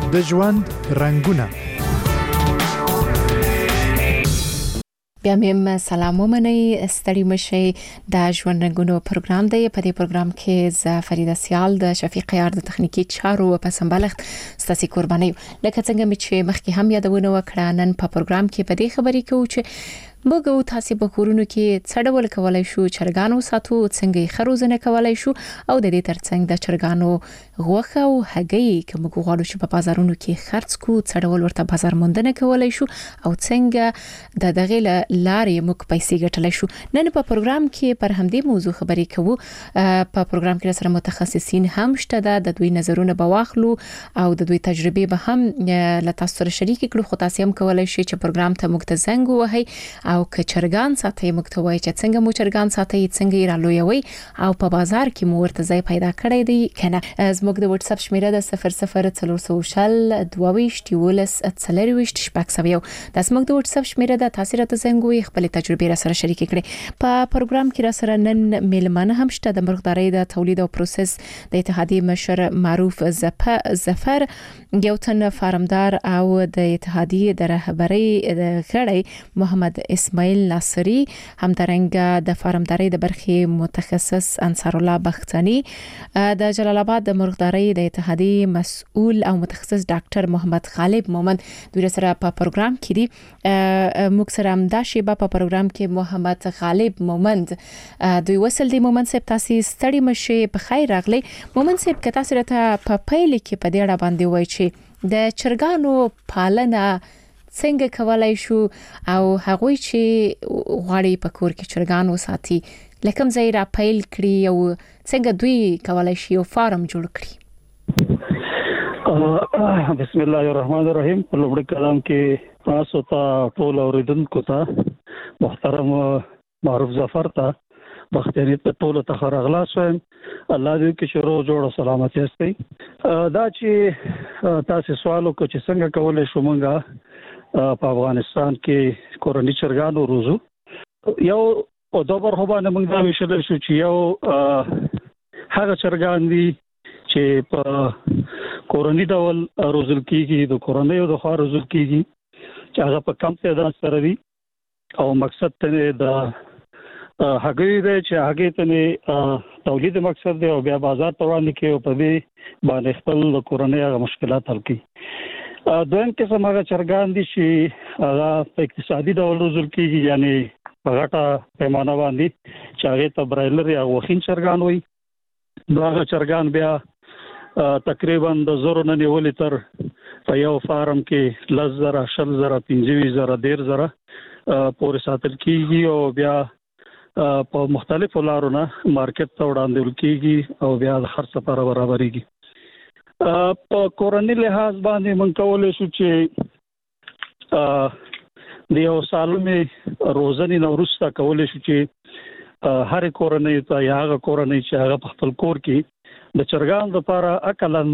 د ژوند رنگونه. بیا مې سلام ومنئ، ستړي مشئ. د ژوند رنگونو پروګرام دی. په دې پروګرام کې ز فریده سیال د شفیق یار د تخنیکی چارو په سمبالښت ستاسو قرباني. لکه څنګه چې مخکې هم یادونه وکړه، نن په پروګرام کې په دې خبرې کوو چې موږ تاسو په کورونو کې څه ډول کولای شو چرګانو ساتو، څنګه خروزنه کولای شو، او د دې ترڅنګ د چرګانو غوښه او هګۍ کوم غواړو چې په بازارونو کې خرڅ کو، څه ډول ورته بازار موندنه کولای شو، او څنګه د دغه لارې موږ پیسې ګټلای شو. نن په پروګرام کې پر همدې موضوع خبرې کوو. په پروګرام کې سره متخصصین هم شته، د دوی نظرونه به واخلو او د دوی تجربه به هم له تاسو سره شریک کړو. خو تاسو هم کولای شئ چې پروګرام ته موږ ته زنګ ووهئ او که چرګان ساتي موږ ته وایي چې څنګه مو چرګان ساتي، څنګه یې رالویوي، او په بازار کې مو ورته ځای پیدا کړی دی کنه. زموږ د واتس اپ شمیره د 004022 شپږ د زموږ د واتس اپ شمیره د تاسو راته زنګ وي، خپل تجربه را سره شریک کړئ. په پروګرام کې را سره نن میلمانه هم شته. د مرغدارۍ د تولید او پروسس د اتحادیې مشر معروف ظفر، یو تن فارمدار او د اتحادیې د رهبرۍ غړی محمد اسماعیل ناصری، همدارنګه د فارمدارۍ د برخې متخصص انصار الله بختانی، د جلال آباد د مرغدارۍ د اتحادیې مسؤل او متخصص ډاکټر محمد غالب مومند دوی سره په پروګرام کې دي. موږ سره هم دا شی په پروګرام کې محمد غالب مومند دوی وصل دي. مومند صاحب تاسو ستړي مشه، په خیر راغلی. مومند صاحب که تاسو راته په پیل کې په دې اړه باندې وایي چې د چرګانو پالنه څنګه کولای شو او هغوی چې غواړي په کور کې چرګان وساتي لکه ځای را پیل کړی او څنګه دوی کولای شي یو فارم جوړ کړي. بسم الله الرحمن الرحیم. په لومړي کلام کې تاسو ته ټول اوریدونکو ته محترم معروف ظفر ته بختیاری ته ټول ته خراغلاس وایم. الله دې کې شروع جوړ سلامتی استي. دا چې تاسو سوال وکړو چې څنګه کولای شو مونږه په افغانستان کې کورنی چرګانو روزو. یو او دوه برخه باندې موږ دا ویشل شو چې یو هغه چرګان دي چې په کورنی ډول روزل کیږي، د کورنۍ د خوا روزل کیږي چې هغه په کم تعداد سره دي او مقصد ته د هغه دی چې هغه ته تولید مقصد دی او بیا بازار ته وړاندې کوي او په دې باندې خپل کورنۍ هغه مشکلات حل کوي. دویم قسم هغه چرګان دي چې هغه په اقتصادي ډول روزل کیږي، یعنی په غټه پیمانه باندې چې هغه ته برایلر یا وخین چرګان وي. هغه چرګان بیا تقریبا د زرو نه نیولې تر په یو فارم کې 10,000 20,000 25,000 13,000 پورې ساتل کیږي او بیا په مختلفو لارو نه مارکیټ ته وړاندې کیږي او بیا د خرڅ لپاره برابرېږي. په کورنۍ لحاظ باندې مونږ کولای شو چې د یو سالمې روزنې نورسته کولای شو چې هر کورنۍ ته یا هغه کورنۍ چې هغه په خپل کور کې د چرګان لپاره اقلن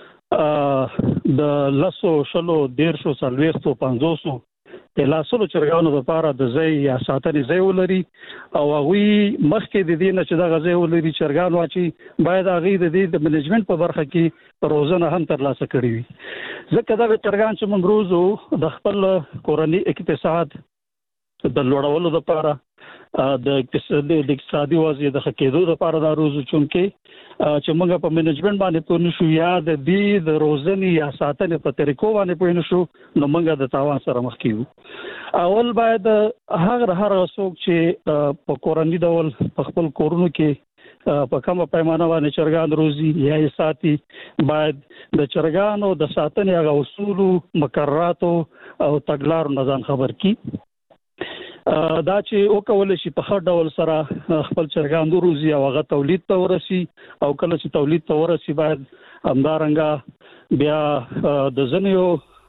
د 100 50 د لاسو چرګانو لپاره د ځای یا ساتنې ځای ولري او هغه مخکې د دې نه چې د غځای ولري چرګان واچي باید هغه د منیجمنت په برخه کې روزنه هم ترلاسه کړي وي. ځکه دا چرګان چې موږ روزو د خپل کورنۍ اقتصاد د لوړولو لپاره د اقتصادي وضعیت د ښه کېدو لپاره دا روزو چې موږ په منیجمنت باندې پوه نشو یا د دې د روزنې یا ساتنې په طریقو باندې پوه نشو نو موږ د تاوان سره مخ کیږو. اول باید هر څوک چې په کورنۍ ډول په خپل کورونو کې په کومه پیمانه باندې چرګان روزي یا یې ساتي باید د چرګانو د ساتنې هغه اصول مقررات او تګلارو نه ځان خبر کی. دا چې او کول شي په هر ډول سره خپل چرګان روزي او هغه تولید ته ورسي او کله چې تولید ته ورسي باید همدارنګه بیا د زنیو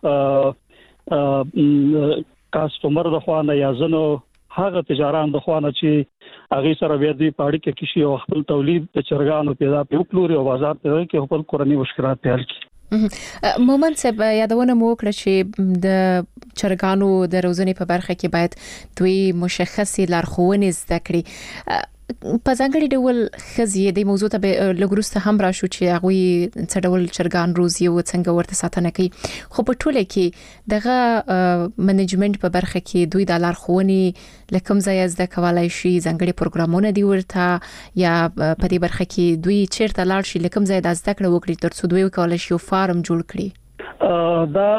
کاستمر د خوانه یا زنو هغه تجاران د خوانه چې هغه سره بیا د پاړی کې کشي او خپل تولید د چرګانو پیدا په کلوري او بازار ته کې خپل کورنۍ مشکلات حل کړي. مومند صاحب یادونه مو وکړه چې د چرګانو د روزنې په برخه کې باید دوی مشخصي لارښوونې زده کړي. په ځانګړي ډول خزي د موضوع ته لګروسته هم راشو چې هغه څه ډول چرګان روزي او څنګه ورته ساتنه کوي خو په ټوله کې دغه منیجمنت په برخه کې دوی د لارښوونې لکم ځای زده کولای شي ځانګړي پروګرامونه دی ورته یا په دې برخه کې دوی چیرته لاړ شي لکم ځای د زده کړه وکړي ترڅو دوی کولای شي فارم جوړ کړي دا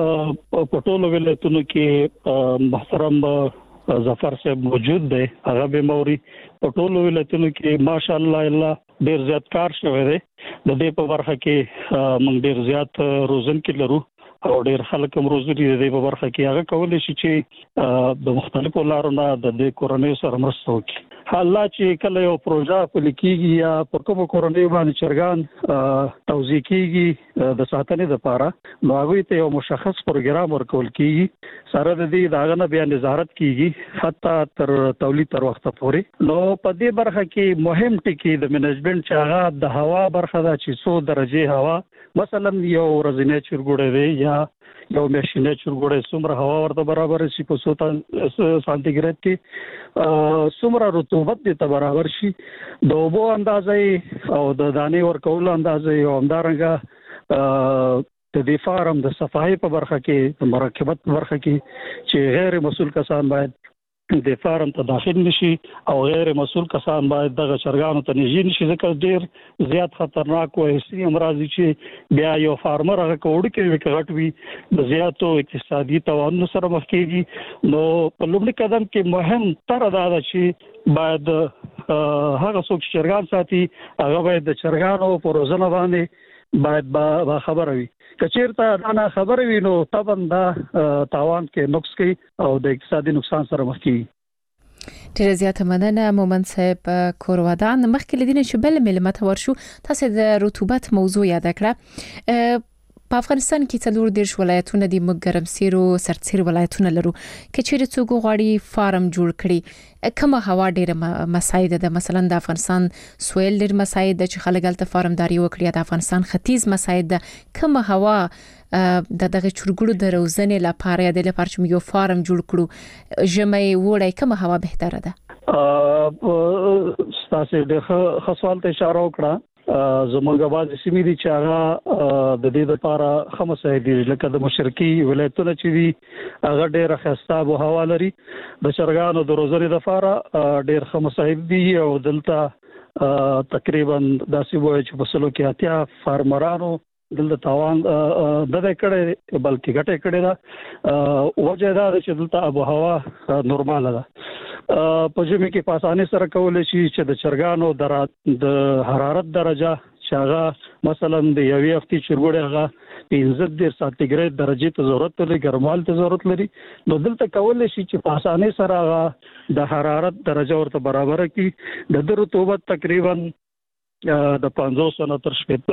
په ټولو ولایتونو کې محترم ظفر صاحب موجود دی هغه به موري په ټولو ولایتونو کې ماشاءالله الله ډیر زیات کار شوی دی د دې په برخه کې موږ ډیر زیات روزنکي لرو او ډیر خلک هم روزي دي د په برخه کې هغه کولای شي چې د مختلفو لارو نه د کورنۍ سره مرسته وکړي حالا چې کله یو پروژه په لیکيږي یا په کومه کورنۍ باندې چرګان توزیع کیږي د ساتنې لپاره نو هغه ته یو مشخص پروګرام ورکول کیږي سره د دې داغه نه بیا نظارت کیږي حتی تر تولید تر وخت پورې نو په دې برخه کې مهم ټکی د منیجمنت چې هغه د هوا برخه ده چې 100 درجه هوا مثلا یو ورځنی چرګوړی دی یا یو میاشتنی چرګوړی څومره هوا ورته برابر شي په 100 سانتیګریډ کې څومره رطوبت دې ته برابر شي د اوبو اندازې او د دانې ورکول اندازې او همدارنګه د دې فارم د صفایي په برخه کې د مراقبت په برخه کې چې غیر مسؤل کسان باید د فارم ته داخل نشي او غیر مسؤل کسان باید دغه چرګانو ته نږدې نشي ځکه ډیر زیات خطرناک او هستي امراض چې بیا یو فارمر هغه کوډ کې وکړي د زیاتو اقتصادي توان سره مخ کیږي نو په لومړي قدم کې مهم تر دا ده چې باید هغه څوک چې چرګان ساتي هغه باید د چرګانو په روزنه باندې باید با خبر وي کچیرته دا نه خبر وي نو طبعا دا تاوان کې نقص کوي او د اقتصادي نقصان سره مخ کیږي ډیر زیاته مننه مومن صاحب کورودان مخکې لدینه چې بل ملمت ورشو تاسو د رطوبت موضوع یاد کړه په افغانستان کې څلور دیرش ولایتونه دي موږ ګرمسیر او سرتسیر ولایتونه لرو کچېره څوک غواړي فارم جوړ کړي کومه هوا ډیره مساعده ده مثلا د افغانستان سویل ډیر مساعده چې خلک الته فارمداري وکړي د افغانستان ختیځ مساعده کومه هوا د دغه چرګړو د روزنې لپاره د لپاره چې یو فارم جوړ کړو ژمي وړي کومه هوا بهتره ده تاسو د خاصوالته اشاره وکړه زمونږ باز سیمې دي چې هغه د دې لپاره خمسه دي لکه د مشرقي ولایتونو چې دي هغه ډېر ښه آب و هوا لري د چرګانو د روزنې لپاره ډېر خمسه دي او دلته تقریبا داسې وایي چې په سلو کې اتیا فارمرانو دلته تاوان د کړه بلکې ګټه کړه دا وجه دا چې دلته آب و هوا نورماله ده په ژمي کې په اسانۍ سره کولای شي چې د چرګانو د حرارت درجه چې هغه مثلا د یوې هفتې چرګوړي هغه 15 سانتیګریډ درجه ته ضرورت لري ګرموالي ته ضرورت لري نو دلته کولای شي چې په اسانۍ سره هغه د حرارت درجه ورته برابر کړي د رطوبت تقریبا د 500 نه تر 70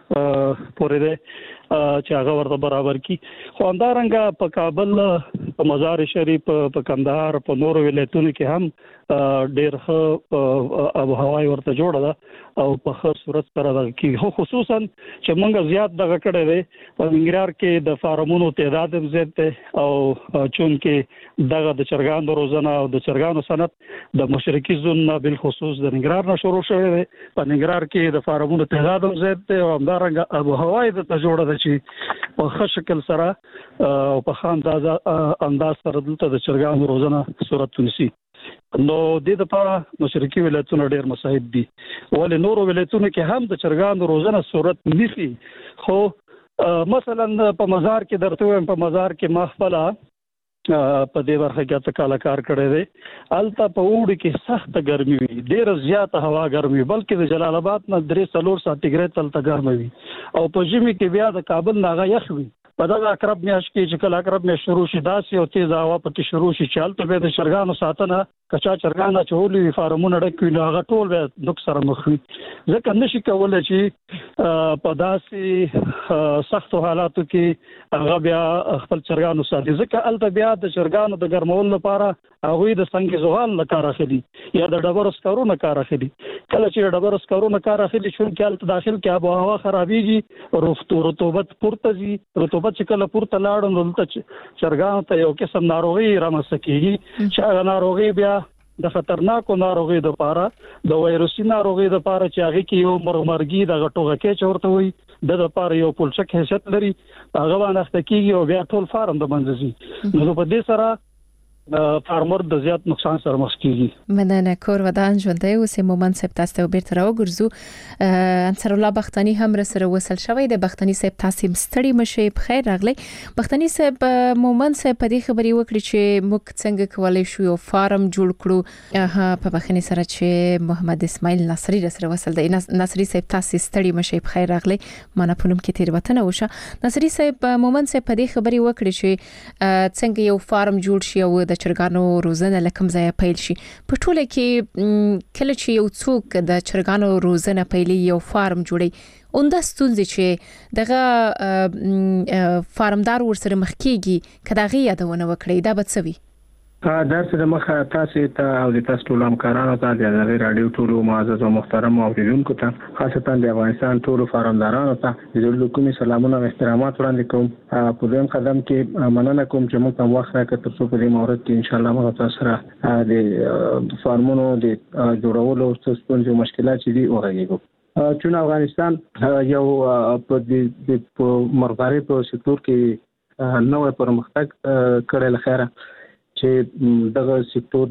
پورې ده چې هغه ورته برابر کی خو همدارنګه په کابل په مزار شریف په کندهار په نور ولایتونو کې هم ډېر ښه آب و هوا ورته جوړه ده او په ښه صورت سره ده کې خصوصا چې موږ زیات دغه کړه دی په ننګرهار کې د فارمونو تعداد هم زیات دی او چون کې دغه د چرګانو روزنه او د چرګانو صنعت د مشرقي زون بل خصوص د ننګرهار نه شروع شوی دی په ننګرهار کې د فارمونو تعداد هم زیات دی او همدارنګه آب و هوا د جوړه ده چې په ښه شکل سره او په ښه انداز سره دلته د چرګانو روزنه صورت ونیسي نو د دې لپاره مشرقي ولایتونه ډېر مساعد دي ولې نور ولایتونه کې هم د چرګانو روزنه صورت نیسي خو مثلا په مزار کې درته په مزار کې مخفله په دې برخه کې تکاله کار کړی دی الته په وړي کې سخت ګرمي وي ډېر زیاته هوا ګرمي بلکې د جلال آباد نه 3-4 سانتیګریډ تلته ګرمي وي او په ژمي کې بیا د کابل نه یخ وي په دغه اقرب میاشت کې چې کله اقرب میاشت شروع شي داسې او تیز هوا پکې شروع شي چې هلته به د چرګانو ساتنه کچا چرګان چولې فارمونه ډک وي نو هغه ټول به نقص سره مخ وي ځکه نشي کولای چې په داسې سختو حالاتو کې هغه بیا خپل چرګانو ساتي ځکه هلته بیا د چرګانو د ګرمولو لپاره هغوی د څنګه زغال نه کار اخلي یا د ډبرو سکرو نه کار اخلي کله چې د ډبرو سکرو نه کار اخلي چون کې هلته داخل کې آب و هوا خرابېږي رطوبت پورته ځي رطوبت چې کله پورته لاړ نو دلته چرګانو ته یو قسم ناروغي رامنځته کېږي چې هغه ناروغي بیا د خطرناکو ناروغي د لپاره د وایروسي ناروغي د لپاره چې هغه کې یو مرګي د غټوغه کې چورته وي د لپاره یو پولچک حیثیت لري هغه باندې کېږي او بیا ټول فارم د منځي نو په دې سره فارمر د زیات نقصان سره مخ کیږي. مننه کور ودان ژوندۍ اوسې مومن صاحب تاسو ته بیرته راوګرځو. انصر الله بختانی هم سره وصل شوی د بختانی صاحب تاسو مستړي مشه په خیر راغلی. بختانی صاحب مومن صاحب په دې خبري وکړي چې موږ څنګه کولای شو یو فارم جوړ کړو په بخنی سره چې محمد اسماعیل ناصری سره وصل دی. ناصری صاحب تاسو ستړي مشه په خیر راغلی. مانه پونم کې تیروتنه وشه. ناصری صاحب مومن صاحب په دې خبري وکړي چې څنګه یو فارم جوړ شي او د چرګانو روزنه لکم ځای پیل شي. په ټوله کې کله چې یو څوک د چرګانو روزنه پیلي یو فارم جوړي اونده ستونزې چې دغه فارمدار ورسره مخ کیږي کداغي یادونه وکړي دا به څه وي؟ درس د مخه تاسو ته او د تاسو ټول همکارانو ته د غیر رادیو ټول معزز او محترم اوریدونکو ته خاصتا د افغانستان ټول فارمدارانو ته د زړه کومې سلامونه او احترامات وړاندې کوم. په دې قدم کې مننه کوم چې موږ هم وخت راکړ ترڅو په دې مورد کې ان شاء الله موږ تاسو سره د فارمونو د جوړولو ستونزې او مشکلات چې دي وغږیږو. چون افغانستان یو په د مرغدارۍ په سکتور کې نوې پرمختګ کړی لخيره چې دغه سکتور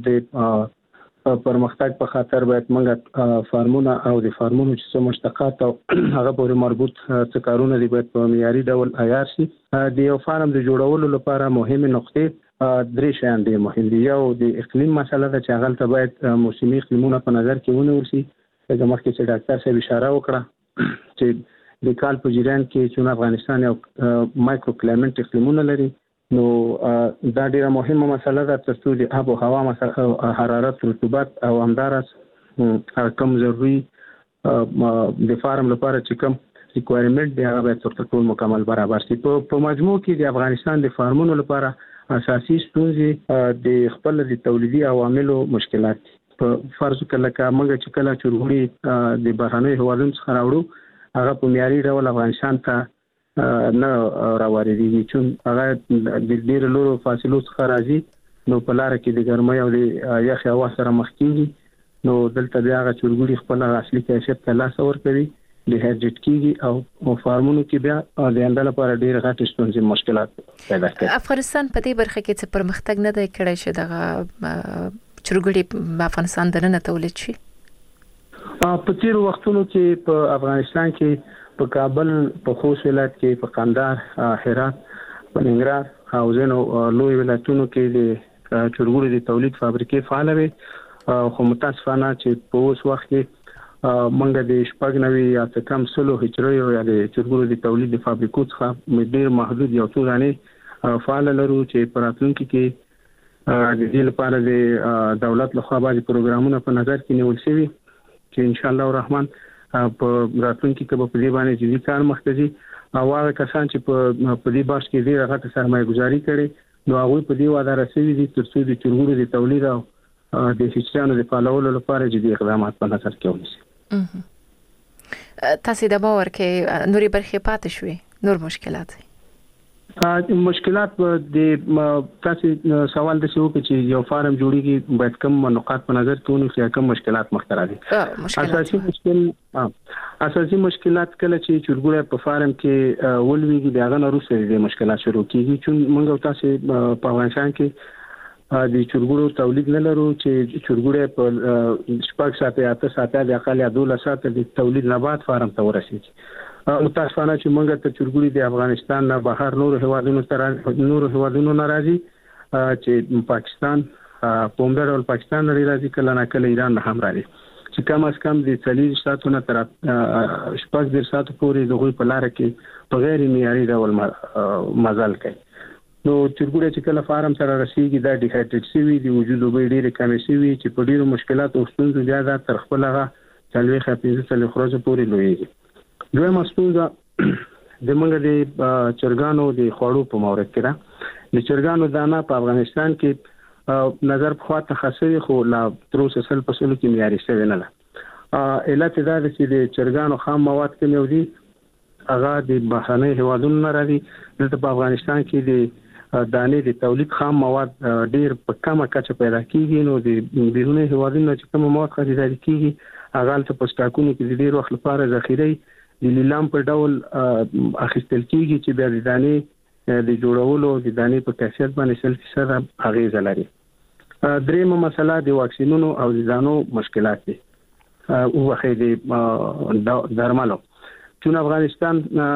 د پرمختګ په خاطر باید موږ فارمونه او د فارمونو چې مشتقات او هغه پورې مربوط څه کارونه دي باید په معیاري ډول عیار شي. د یو فارم د جوړولو لپاره مهمه نقطې درې شیان دي مهم دي. یو د اقلیم مسله ده چې هغه ته باید موسمي اقلیمونه په نظر کې ونیول شي. د مخکې چې ډاکټر صاحب اشاره وکړه چې د کال په جریان کې چې افغانستان یو مایکرو کلایمټ اقلیمونه لري نو دا ډیره مهمه مسله ده ترڅو د آب او هوا حرارت رطوبت او همدارس کم ضروري د فارم لپاره چې کم ریکوایرمنت دی هغه باید ټول مکمل برابر شي. په مجموع کې د افغانستان د فارمونو لپاره اساسي ستونزې د خپل د تولیدي عواملو مشکلات دي. په فرض کله کا موږ چې کله چورغړي د بهرنۍ هوادونو څخه راوړو هغه په معیاري ډول افغانستان ته نه راوړي چې هغه د ډیر لورو فاصلو څخه راځي نو په لار کې د ګرمۍ او د یخ هوا سره مخ کیږي نو دلته بیا هغه چورګوړي خپل اصلي کیفیت ته لاس ورکوي د هرجټ کیږي او فارمونو کې بیا د اندل لپاره ډیر غټ ستونزې مشکلات پیدا کوي. افغانستان په دې برخه کې څه پرمختګ نه دی کړی چې دغه چورګوړي په افغانستان دننه تولید شي. په تیر وختونو کې په افغانستان کې په کابل په خوست ولایت کې په قندهار هرات په ننګرهار او ځینو لوی ولایتونو کې د چورګوړي د تولید فابریکې فعال وي خو متاسفانه چې په اوس وخت کې منګه د شپږنوي یا کم سلو هجري او د چورګوړي د تولید د فابریکو څخه ډیر محدود یو څو غني فعال لرو چې په راتلونکي کې د دې لپاره د دولت لخوا باندې پروګرامونه په نظر کې نیول شوي چې ان شاء الله الرحمن په راتلونکي کې په دې باندې جدي کار مخته دي او هغه کسان چې په دې باش کې ډیره غټه سرمایه گذاري کړي نو هغه په دې وعده رسېږي دي ترڅو د چورګوړي د تولید او د هیڅانو د فعالولو لپاره جدي اقدامات په نظر کې ونیسي. تاسو د باور کې نوري برخې پاتې شوي نور مشکلات مشکلات د تاسو سوال د شو چې یو فارم جوړیږي باید کوم نقاط په نظر کې ونیسي کوم مشکلات مخ ته راځي. اساسي مشکلات کله چې چورګوړي په فارم کې ولويږي دغه نورسه د مشکلات شروع کیږي چې موږ تاسو په افغانستان کې د چورګوړو تولید نه لرو چې چورګوړي په شپږ ساعته 8 ساعته د اقل یا 12 ساعته د تولید نه بعد فارم ته ورسیږي. متاسفانه چې موږ ته چورګوړي د افغانستان نه بهر نور هوادونو ناراضي چې پاکستان په همدغه پاکستان لري راځي کله نه کله ایران نه هم راځي چې کم از کم د 40 ساعتونو تر 14 ساعت پورې د غوي په لار کې په غیر معیاري ډول مزل کوي. نو چورګوړي چې کله فارم سره رسیدي دا ډیهایډریټ شوی دی وجود به ډیره کمې شوی چې په ډیرو مشکلات او ستونزو زیاده تر خپل هغه چلوي خپې ځل خروج پورې لویږي. دویمه ستونزه د موږ د چرګانو د خوړو په مورد کې ده. د چرګانو دانه په افغانستان کې نظر په خاطر خاصه خو لا تر اوسه سل په سلو کې معیاري شوی نه ده. علت دا ده چې د چرګانو خام مواد کې موجودي هغه د بهرنۍ هوادونو نه راځي. دلته په افغانستان کې د دانې د تولید خام مواد ډیر په کمه کچه پیدا کیږي، نو د بیرونی هیوادونو چې کوم مواد خریداري کیږي هغه ته په سټاکونو کې د ډیر وخت لپاره ذخیره د لیلام په ډول اخیستل کیږي چې بیا د دانې د جوړولو د دانې په کیفیت باندې 100% اغیزه لري. دریمه مسله د واکسینونو او د ځانو مشکلات دي او وخت د درملو. چون افغانستان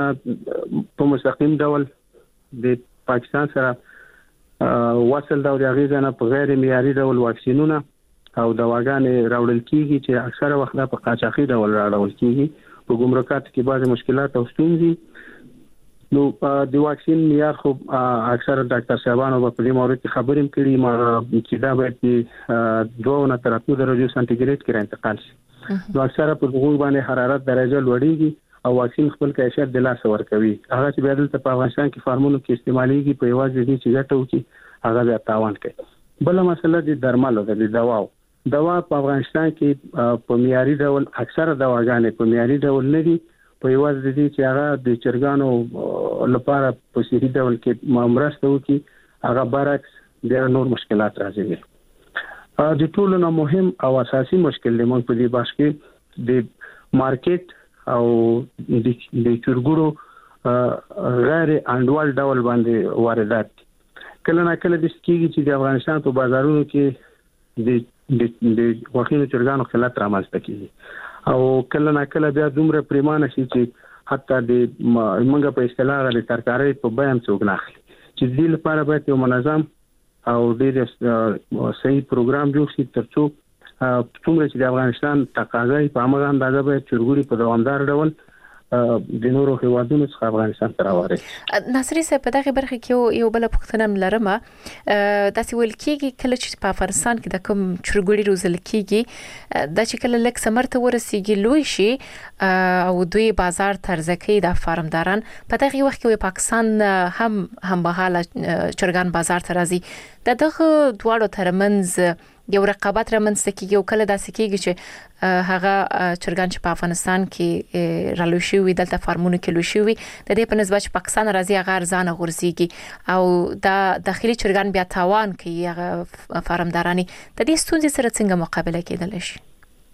په مستقیم ډول د پاکستان سره وصل دا د اغیزه په غیر معیاري ډول واکسینونه او دواګانې راوړل کیږي چې اکثره وخت په قاچاقي ډول راوړل کیږي. په ګمرکات کې بعض مشکلات او ستونزې نو د واکسین معیار خو اکثره ډاکټر صاحبانو په دې مورد کې خبرې کړي چې دا باید 2 تر 8 درجو سانتیګریډ کې انتقال شي. نو اکثره په دغه باندې حرارت درجه لوړیږي او واکسین خپل کیفیت د لاس ورکوي. هغه چې بیا دلته په افغانستان کې فارمونو کې استعماليږي په یوازې دي چې ګټو کې هغه بیا تاوان کوي. بل مسله د درملو د دواو دوا په افغانستان کې په معیاري ډول اکثره دواګانې په معیاري ډول نه دي، په یوازې دي چې هغه د چرګانو لپاره په صحي ډول کې مرسته وکړي، هغه برعکس ډېر نور مشکلات راځي. د ټولو نه مهم او اساسي مشکل دی موږ په دې باش کې د مارکیټ او د چرګورو غیر انډوال ډول باندې واردات. کله نه کله د سکیږي چې د افغانستان په بازارونو کې د غوښینو چرګانو خلات رامنځته کیږي او کله نه کله بیا دومره پریمانه شي چې حتی د منګه په اصطلاح د ترکارۍ په بیان څوک نه اخلي. چې دې لپاره باید یو منظم او ډېر صحیح پروګرام جوړ شي ترڅو څومره چې د افغانستان تقاضا په هغه اندازه به چرګوري په دوامدار ډول د نورو هیوادونو څخه افغانستان ته راوړي. ناصري صاحب په دغه برخه کې یو بل پوښتنه لرم، داسې ویل کېږي کله چې په افغانستان کې د کوم چرګوري روزل کېږي دا چې کله لک سمرته ورسیږي لوی شي او دوی بازار ترځکې د فارمداران په دغه وخت کې پاکستان هم بهاله چرګان بازار ته راځي. دغه دواړو ترمنځ یو رقابت رامنځته کیږي او کله داسې کیږي چې هغه چرګان چې په افغانستان کې رالوشي وي دلته فارمونو کې لوشي وي د دې په نسبت چې پاکستان راځي هغه ارزانه غورځيږي او د داخلي چرګان بیا تاوان کوي هغه فارمدارانی. د دې ستونزې سره څنګه مقابله کېدلی شي؟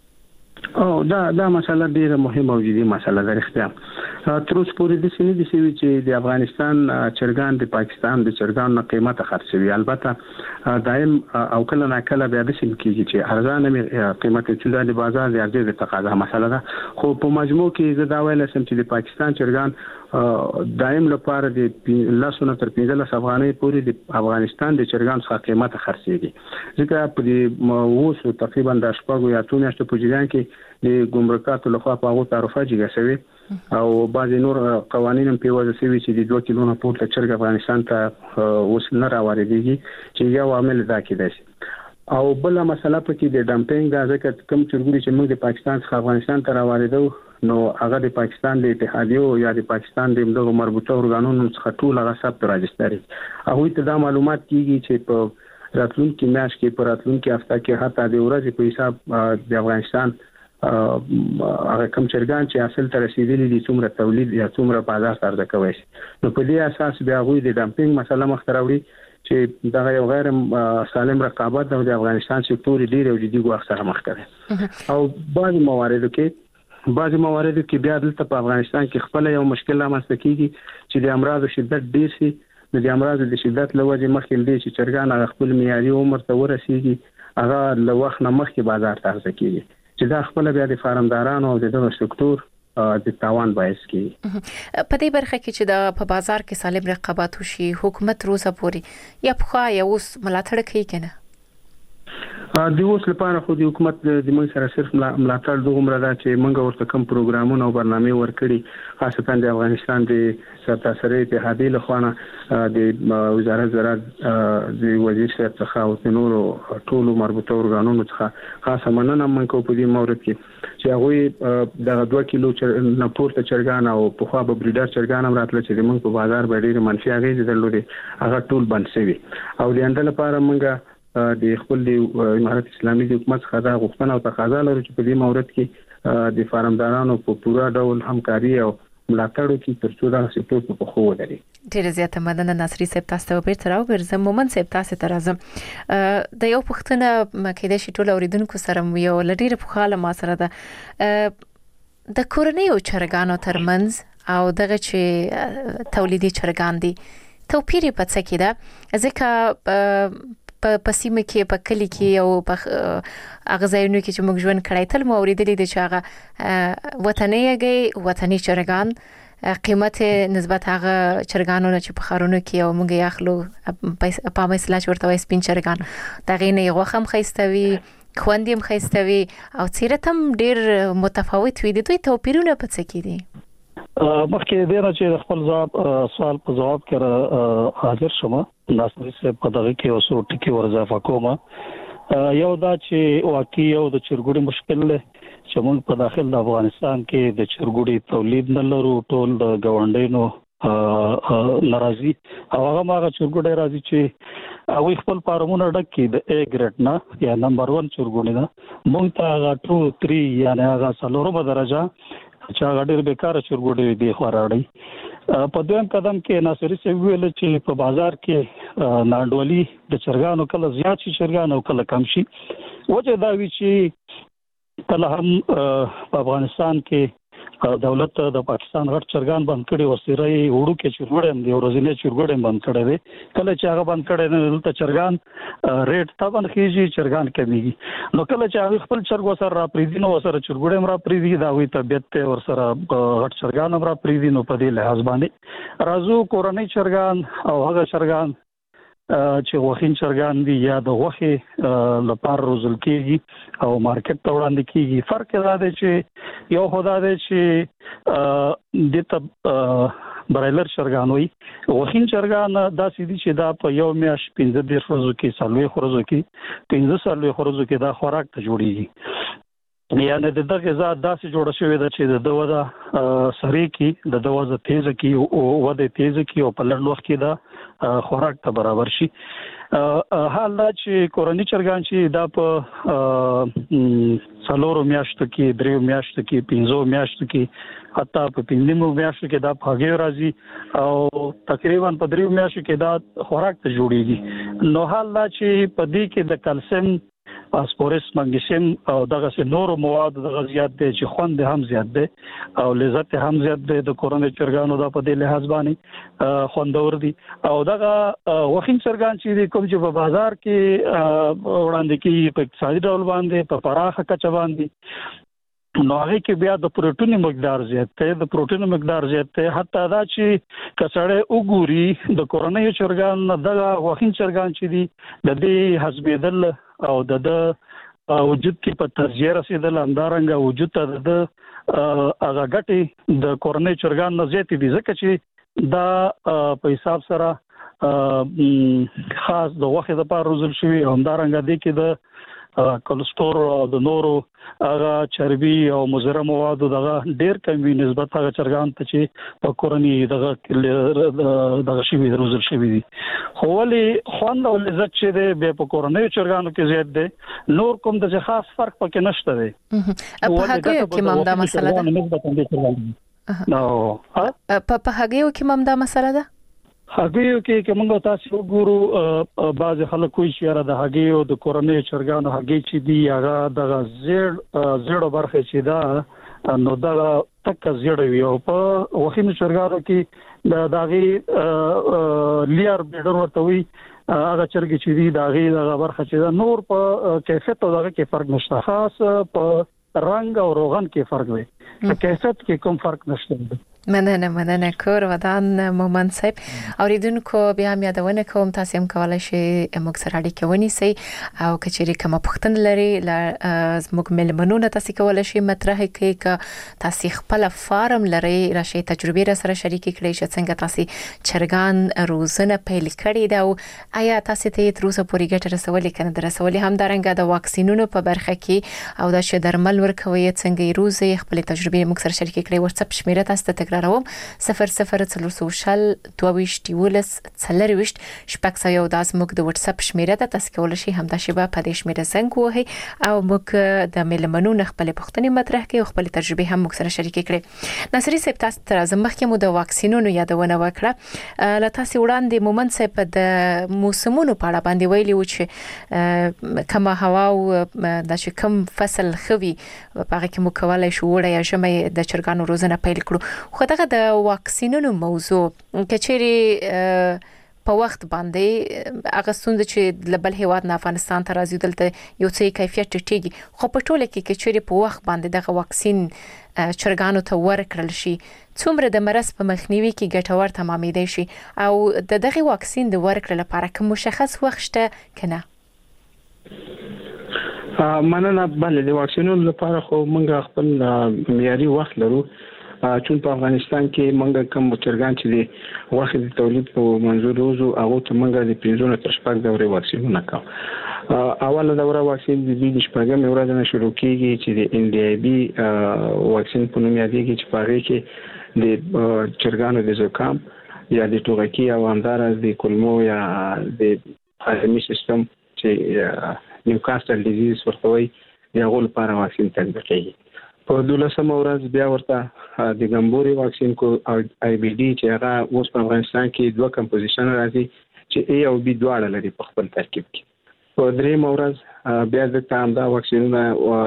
دا مسله ډیره مهمه او جدي مسله ده. اختیار تر اوسه پورې د سینې د سوي چې د افغانستان چرګان د پاکستان د چرګانو قیمته خرڅوي. البته دایم او کله نه کله بیا د سیم کېږي چې ارزانه قیمت چې د بازار د ارزښت د تقاضا مسله ده. خو په مجموع کې زه دا ویل سم چې د پاکستان چرګان دایم لپاره د 10 تر 15 افغانۍ پورې د افغانستان د چرګان څخه قیمته خرڅيږي. ځکه په دې ووسو تقریبا د شپږو یا 2 میاشتو په جریان کې د ګمرکاتو لخوا په هغه تعرفه جګه شوی او بعض نور قوانين هم په وجه سوي چې د 2 کیلو نه پورته چرګ افغانستان ته وصل نه راوړيږي چې یو عامل دا کېدای شي. او بل مسله پکې د ډمپینګ دا ځکه کوم چرګوري چې موږ د پاکستان څخه افغانستان ته راوړیدو نو هغه د پاکستان د اتحادیو یا د پاکستان د دغه مربوطه ارګانونو څخه ټول هغه ثبت راجستري. هغه ته دا معلومات کیږي چې په راتلونکي میاشت کې په راتلونکي هفته کې حتی د ورځې په حساب د افغانستان هغه کوم چرګان چې اصل ته رسیدلي دي څومره تولید یا څومره بازار ته ورکوي شي. نو په دې اساس بیا غوي د ډمپینګ مسله مخ ته راوړي چې دا یو غیر سالم رقابت د افغانستان سکتور ډیر او جدي ګواښ سره مخ کوي. او بعض مواردو کې بیا دلته په افغانستان کې خپل یو مشکل رامنځته کیږي چې د امراض شدت ډیر شي. د امراض د شدت لوجه مخکې دی چې چرګان خپل معیاري عمر ته ورسیږي هغه له وخت نه مخکې بازار ته ورځي چې دا خپل بیا د فارمدارانو او د دغه سکتور د تاوان باعث کیږي. په دې برخه کې چې د په بازار کې سالم رقابت وشي حکومت روزه پوري یا په یا اوس ملاتړ کوي کنه؟ د اوس لپاره خو د حکومت د موږ سره صرف ملاتړ دومره ده چې موږ ورته کوم پروګرامونه او برنامه ورکړي خاصتا د افغانستان د سرتاسري اتحادیې لخوا د وزارت زراعت د وزیر صاحب څخه او د نورو ټولو مربوطه ارګانونو څخه خاصه مننه موږ په دې مورد کې چې هغه د 2 کیلو نه پورته چرګان او په خوا به بریډر چرګان هم راتله چې موږ په بازار باندې ډېر منفي اغیز درلودي هغه ټول بند شوی او د اندل لپاره موږ د خپل د امارت اسلامي حکومت څخه دا غوښتنه او تقاضا لرو چې په دې مورد کې د فارمدارانو په پوره ډول همکاري او ملاتړ وکړي ترڅو دا سپورت په خو ولري. ډیر زیاته مننه ناصری صاحب، تاسو ته بیرته راوګرځم. مومن صاحب تاسو ته راځم. د یو پښتنه کېدای شي ټول اوریدونکو سره یو لډیره په حاله ما سره ده د کورنۍ او چرګانو ترمنځ او دغه چې تولیدي چرګان دي توپیر په څه کې ده؟ ځکه په سیمه کې په کلی کې او په اغزاینو کې چې موږ ژوند کړای تل مو اوریدلې دي چې هغه وطني چرګان قیمت نسبت هغه چرګانو نه چې په خارونو کې او موږ یاخلو په مثلا ورته وای سپین چرګان دغه نه غوخم خيستوي خوندیم خيستوي او چیرته هم ډیر متفاوت وي. دوی توپیرونه په څه کې دي؟ مخکې د نه چې خپل سوال په جواب کې حاضر شوم ناصری صاحب په دغه کې اوسو ټکی ورزافه کوم. یو دا چې واقعي یو د چرګوړي مشکل له چې موږ په داخل د افغانستان کې د چرګوړي تولید نه لرو. ټول د ګاونډینو ناراضي او هغه چرګوړي راځي چې او خپل فارمونه ډک کې د A ګریډ نه یا نمبر 1 چرګوړي نه موږ ته هغه 2 3 یعنی هغه څلورمه درجه چې هغه ډېر بیکاره چرګوړي دي خوراړي. په دویم قدم کې ناصری صاحب ویل چې په بازار کې ناندولي د چرګانو کله زیات شي چرګانو کله کم شي. وجه دا وی چې کله هم په افغانستان کې دولت د پاکستان غټ چرګان بند کړي وسیره وړو کې چرګوړي هم دی ورځنی چرګوړي بند کړي دي. کله چې هغه بند کړي نه دلته چرګان ریټ تابن خيږي چرګان کمیږي. نو کله چې هغه خپل چرګ وسره را پریدي نو وسره چرګوړي هم را پریدي دا وي طبيعت ته ورسره غټ چرګان هم را پریدي. نو په دې لحاظ باندې راځو کورنۍ چرګان او هغه چرګان چې وخین چرګان دي یا د غوخه لپاره روزل کېږي او مارکیټ ته وړاندې کېږي. فرق دا دی چې یو خدا دی چې د برایلر چرګان وي وخین چرګان دا سیدي چې دا په یو میاش 15 ورځو کې سالوي خورزو کې 15 سالوي خورزو کې دا خوراک ته جوړيږي. یعنی د دغه ذات داسې جوړ شوی دی چې د دوه سری کې د دوه تیز کې او وده تیز کې او په لړ وخت کې دا خوراک ته برابر شي. حال دا چې کورنۍ چرګان چې دا په څلورو میاشتو کې دریو میاشتو کې پنځو میاشتو کې حتی په پنځمو میاشتو کې دا پاګې راځي او تقریبا په دریو میاشتو کې دا خوراک ته جوړيږي. نو حال دا چې په دې کې د کلسیم فاسفورس مګنیسیم او دغه نورو مواد دغه زیات دي چې خوند هم زیات دي او لذت هم زیات دي. د کورنۍ چرګانو د په دې لحاظ باندې خوندور دي او دغه وخین چرګان چې کوم چې په بازار کې وړاندې کې په اقتصادي ډول باندې په پراخه کچه باندې نو هغه کې بیا د پروتین مقدار زیات دی. د پروتین مقدار زیات دی حتی دا چې کسړې وګوري د کورنۍ چرګان دغه وخین چرګان چې دي د دې حسبېدل او د وجود کې په تغذیه رسیدل همدارنګه وجود ته د هغه ګټي د کورنۍ چرګان نه زیات دي ځکه چې دا په حساب سره خاص د وخت لپاره روزل شوی همدارنګه دي کې د کولېسترول او د نورو هغه چربي او مضر مواد دغه ډېر کمی نسبت هغه چرګان ته چې په کورنۍ دغه شی روزل شوی دي. خو ولې خوند او لذت چې دی به په کورنۍ چرګانو کې زیات دی نور کوم د خاص فرق پکې نشته دی. په هغه کې هم دا مسله ده. نو په هغه کې هم دا مسله ده. هغه کې کومه تاسو وګورو بعض خلک کوئی شهره د هغه د کورنۍ چرګانو هغه چې دی هغه د زیړو برخه چې دا نو دا تک زیړ وي او په وخینو چرګانو کې د داغي لیر بیډر ورته وي هغه چرګ چې دی داغي د برخه چې دا نور په کیفیت او دغه کې فرق نشته. خاص په رنگ او روغن کې فرق وي په کیفیت کې کوم فرق نشته. مننه کور ودان مومن صاحب. اوریدونکو بیا هم یادونه کوم تاسو هم کولای شئ موږ سره اړیکه ونیسئ او کچېری کومه پوښتنه لري موږ ملمنونه تاسو کولای شئ مطرح کړئ ک تاسو خپل فارم لري راشي تجربه را سره شریک کړئ چې څنګه تاسو چرګان روزنه پیل کړی دا او آیا تاسو ته تر اوسه پورې ګټه رسولې کنه درسولې هم دارنګه د واکسینونو په برخه کې او د درمل ورکوي څنګه روزي خپل تجربه موږ سره شریک کړئ. واتساپ شمیره تاسو ته تکراروم 0040 22 ولس څلرويشت شپږ سوه د ازموږ د واتس اپ شمیره د تاسو کول شي همدا شیبه په دې شمیره زنګ وهي او موږ د ملمنو خپل پوښتنې مطرح کړي او خپل تجربه هم موږ سره شریک کړي. ناصری صاحب تاسو تر مخکې مو د واکسینونو یادونه وکړه. لا تاسو وړاندې مومنت صاحب د موسمونو په اړه باندې ویلي و چې کما هوا او د کوم فصل خوي هغه کې مو کولای شو وړه یا شمه د چرګانو روزنه پیل کړو. خو دغه د واکسینونو موضوع کچېری په وخت باندې هغه ستونزه چې لبل هیواد نه افغانستان ته راځي دلته یو څه کیفیت ټیټیږي خو په ټوله کې کچېری په وخت باندې دغه واکسین چرګانو ته ورکړل شي څومره د مرض په مخنیوي کې ګټور تمامېدای شي او دغه واکسین د ورکړل لپاره کوم مشخص وخت شته کنه؟ مننه. بله د واکسینونو لپاره خو موږ خپل معیاري وخت لرو چون په افغانستان کې موږ کوم چرګان چې د وخت د تولید په منظور روزو هغه ته موږ د 15 تر 6 دورې واکسینونه کوو. اوله دوره واکسین د 15 ورځې نه شروع کیږي چې د NDIB واکسین په نوم یادېږي چې په هغه کې د چرګانو د زکام یا د ټوغکي او همدارس د کولمو یا د هاضمي سیستم چې نیوکاسل ډیزیز ورته وایي د هغو لپاره واکسین تطبیقېږي. په 12مه ورځ بیا ورته د ګمبوري واکسین کو او IBD چې هغه اوس په افغانستان کې دوه کمپوزیشن راځي چې A او B دواړه لري په خپل ترکیب کې. په 3مه ورځ بیا د تام دا واکسینونه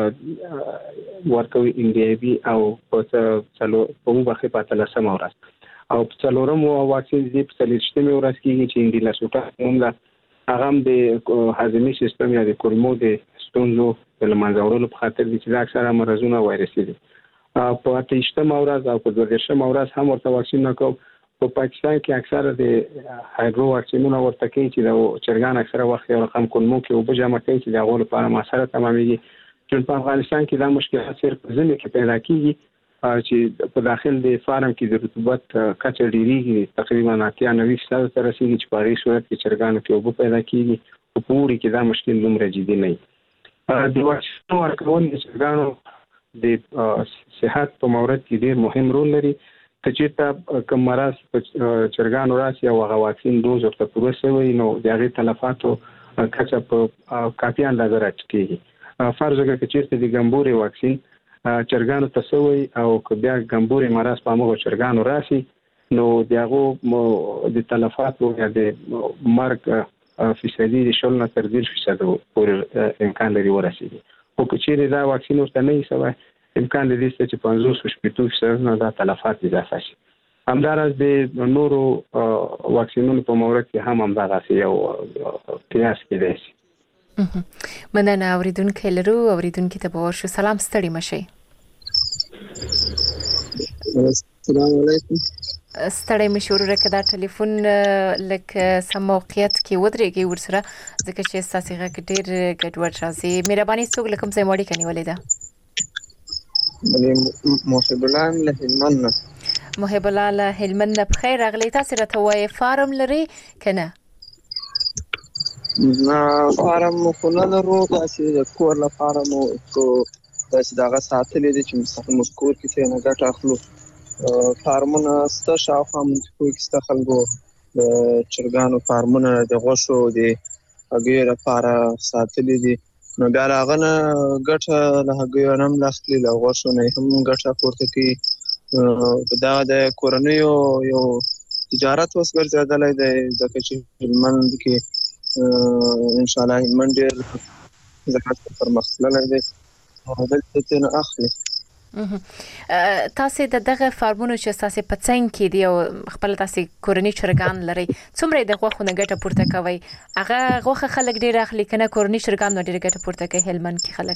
ورکوي NDIB او په وبخې په 13مه ورځ او په 4مه واکسین د 43مه ورځ کې چې انډیلاسوټا موږ هغه د هاضمي سیستم یا د کولمو د ستونزو د لمانځولو په خاطر چې اکثره مرزونه وایرسي دي. په 28مه ورځ او په 30مه ورځ هم ورته واکسین نکوم. په پاکستان کې اکثره د هایدرو واکسینونه ورته کوي چې د چرګان اکثره وخت یو رقم کولمو کې او بجامه کوي چې د هغو لپاره مسره تمامېږي. چې په افغانستان کې دا مشکلات صرف ځینې کې پیدا کیږي چې په داخل د فارم کې د رطوبت کچه ډیریږي تقریبا 90% ته رسیږي چې په هغې صورت کې چرګانو کې اوبه پیدا کیږي او په اوړي کې دا مشکل دومره جدي نه وي. د واکسین ورکول د چرګانو د صحت په مورد کې ډیر مهم رول لري. که چېرته کوم مرض په چرګانو راسي او هغه واکسین دوز ورته پوره شوی نو د هغې تلفاتو کچه په کافي اندازه راټیټېږي. فرض وکړه که چېرته د ګمبوري واکسین چرګانو ته شوی او که بیا ګمبوري مرض په همغو چرګانو راسي نو د هغو د تلفاتو یا د مرګ فیصدي د 20 نه تر 30% پورې امکان لري ورسېږي. خو که چېرې دا واکسین ورته نه وي شوی امکان لري چې 50-60% نه دا تلفات اضافه شي. همداراز د نورو واکسینونو په مورد کې هم همدغسې یو قیاس کېدای شي. مننه. اوریدونکي لرو اوریدونکي ته به ورشو. سلام ستړي مشئ. السلام علیکم. ستړي مشئ ورو که دا ټلیفون لکه سم موقعیت کې ودرېږي ورسره ځکه چې ستاسې غږ ډېر ګډوډ راځي. مهرباني څوک له کوم ځای مو اړیکه نیولې ده؟ محب الله له هلمند نه. محب الله له هلمند نه. بخیر راغلی. تاسې راته وایئ فارم لرئ که نه؟ نه فارم خو نه لرو، داسې د کور لپاره مو داسې دغه ساتلی دی چې مستقیم موږ کور کې ترېنه ګټه اخلو. فارمونه شته شاوخوا منطقو کې شته خلکو د چرګانو فارمونه د غوښو د هګیو لپاره ساتلی دي. نو بیا له هغه نه ګټه له هګیو نه هم اخلي، له غوښو نه هم ګټه پورته کوي. دا د کورنیو یو تجارت اوس ګرځېدلی دی ځکه چې هلمند کې انشاءالله هلمند ډېر زراعت ته پرمختللی دی او دلته ترېنه اخلي. تاسې د دغه فارمونو چې تاسې په څنګ کې دي او خپل تاسې کورني چرګان لرئ څومره د غوښو نه ګټه پورته کوئ؟ هغه غوښه خلک ډېر اخلي که نه کورني چرګان نه ډېره ګټه پورته کوي هلمند کې خلک؟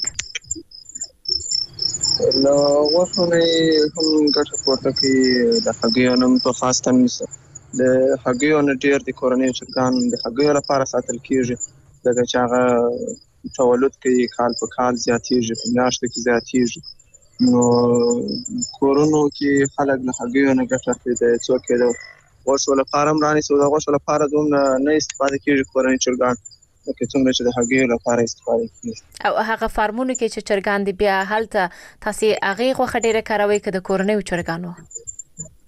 له غوښو نه هم ګټه پورته کوي، د هګیو نه هم په خاص تن نیسه. د هګیو نه ډېر د کورنیو چرګان د هګیو لپاره ساتل کېږي ځکه چې هغه تولد کوي کال په کال زیاتېږي، په میاشتو کې زیاتېږي. نو کورونو کې خلک له هګیو نه ګټه اخلي. د څوک یې د غوښو لپاره هم رانیسي او د غوښو لپاره دومره نه استفاده کېږي کورني چرګان لکه څومره چې د هګیو لپاره استفاده کېږي. او هغه فارمونو کې چې چرګان دي بیا هلته تاسې هغې غوښه ډېره کاروئ که د کورنیو چرګانو؟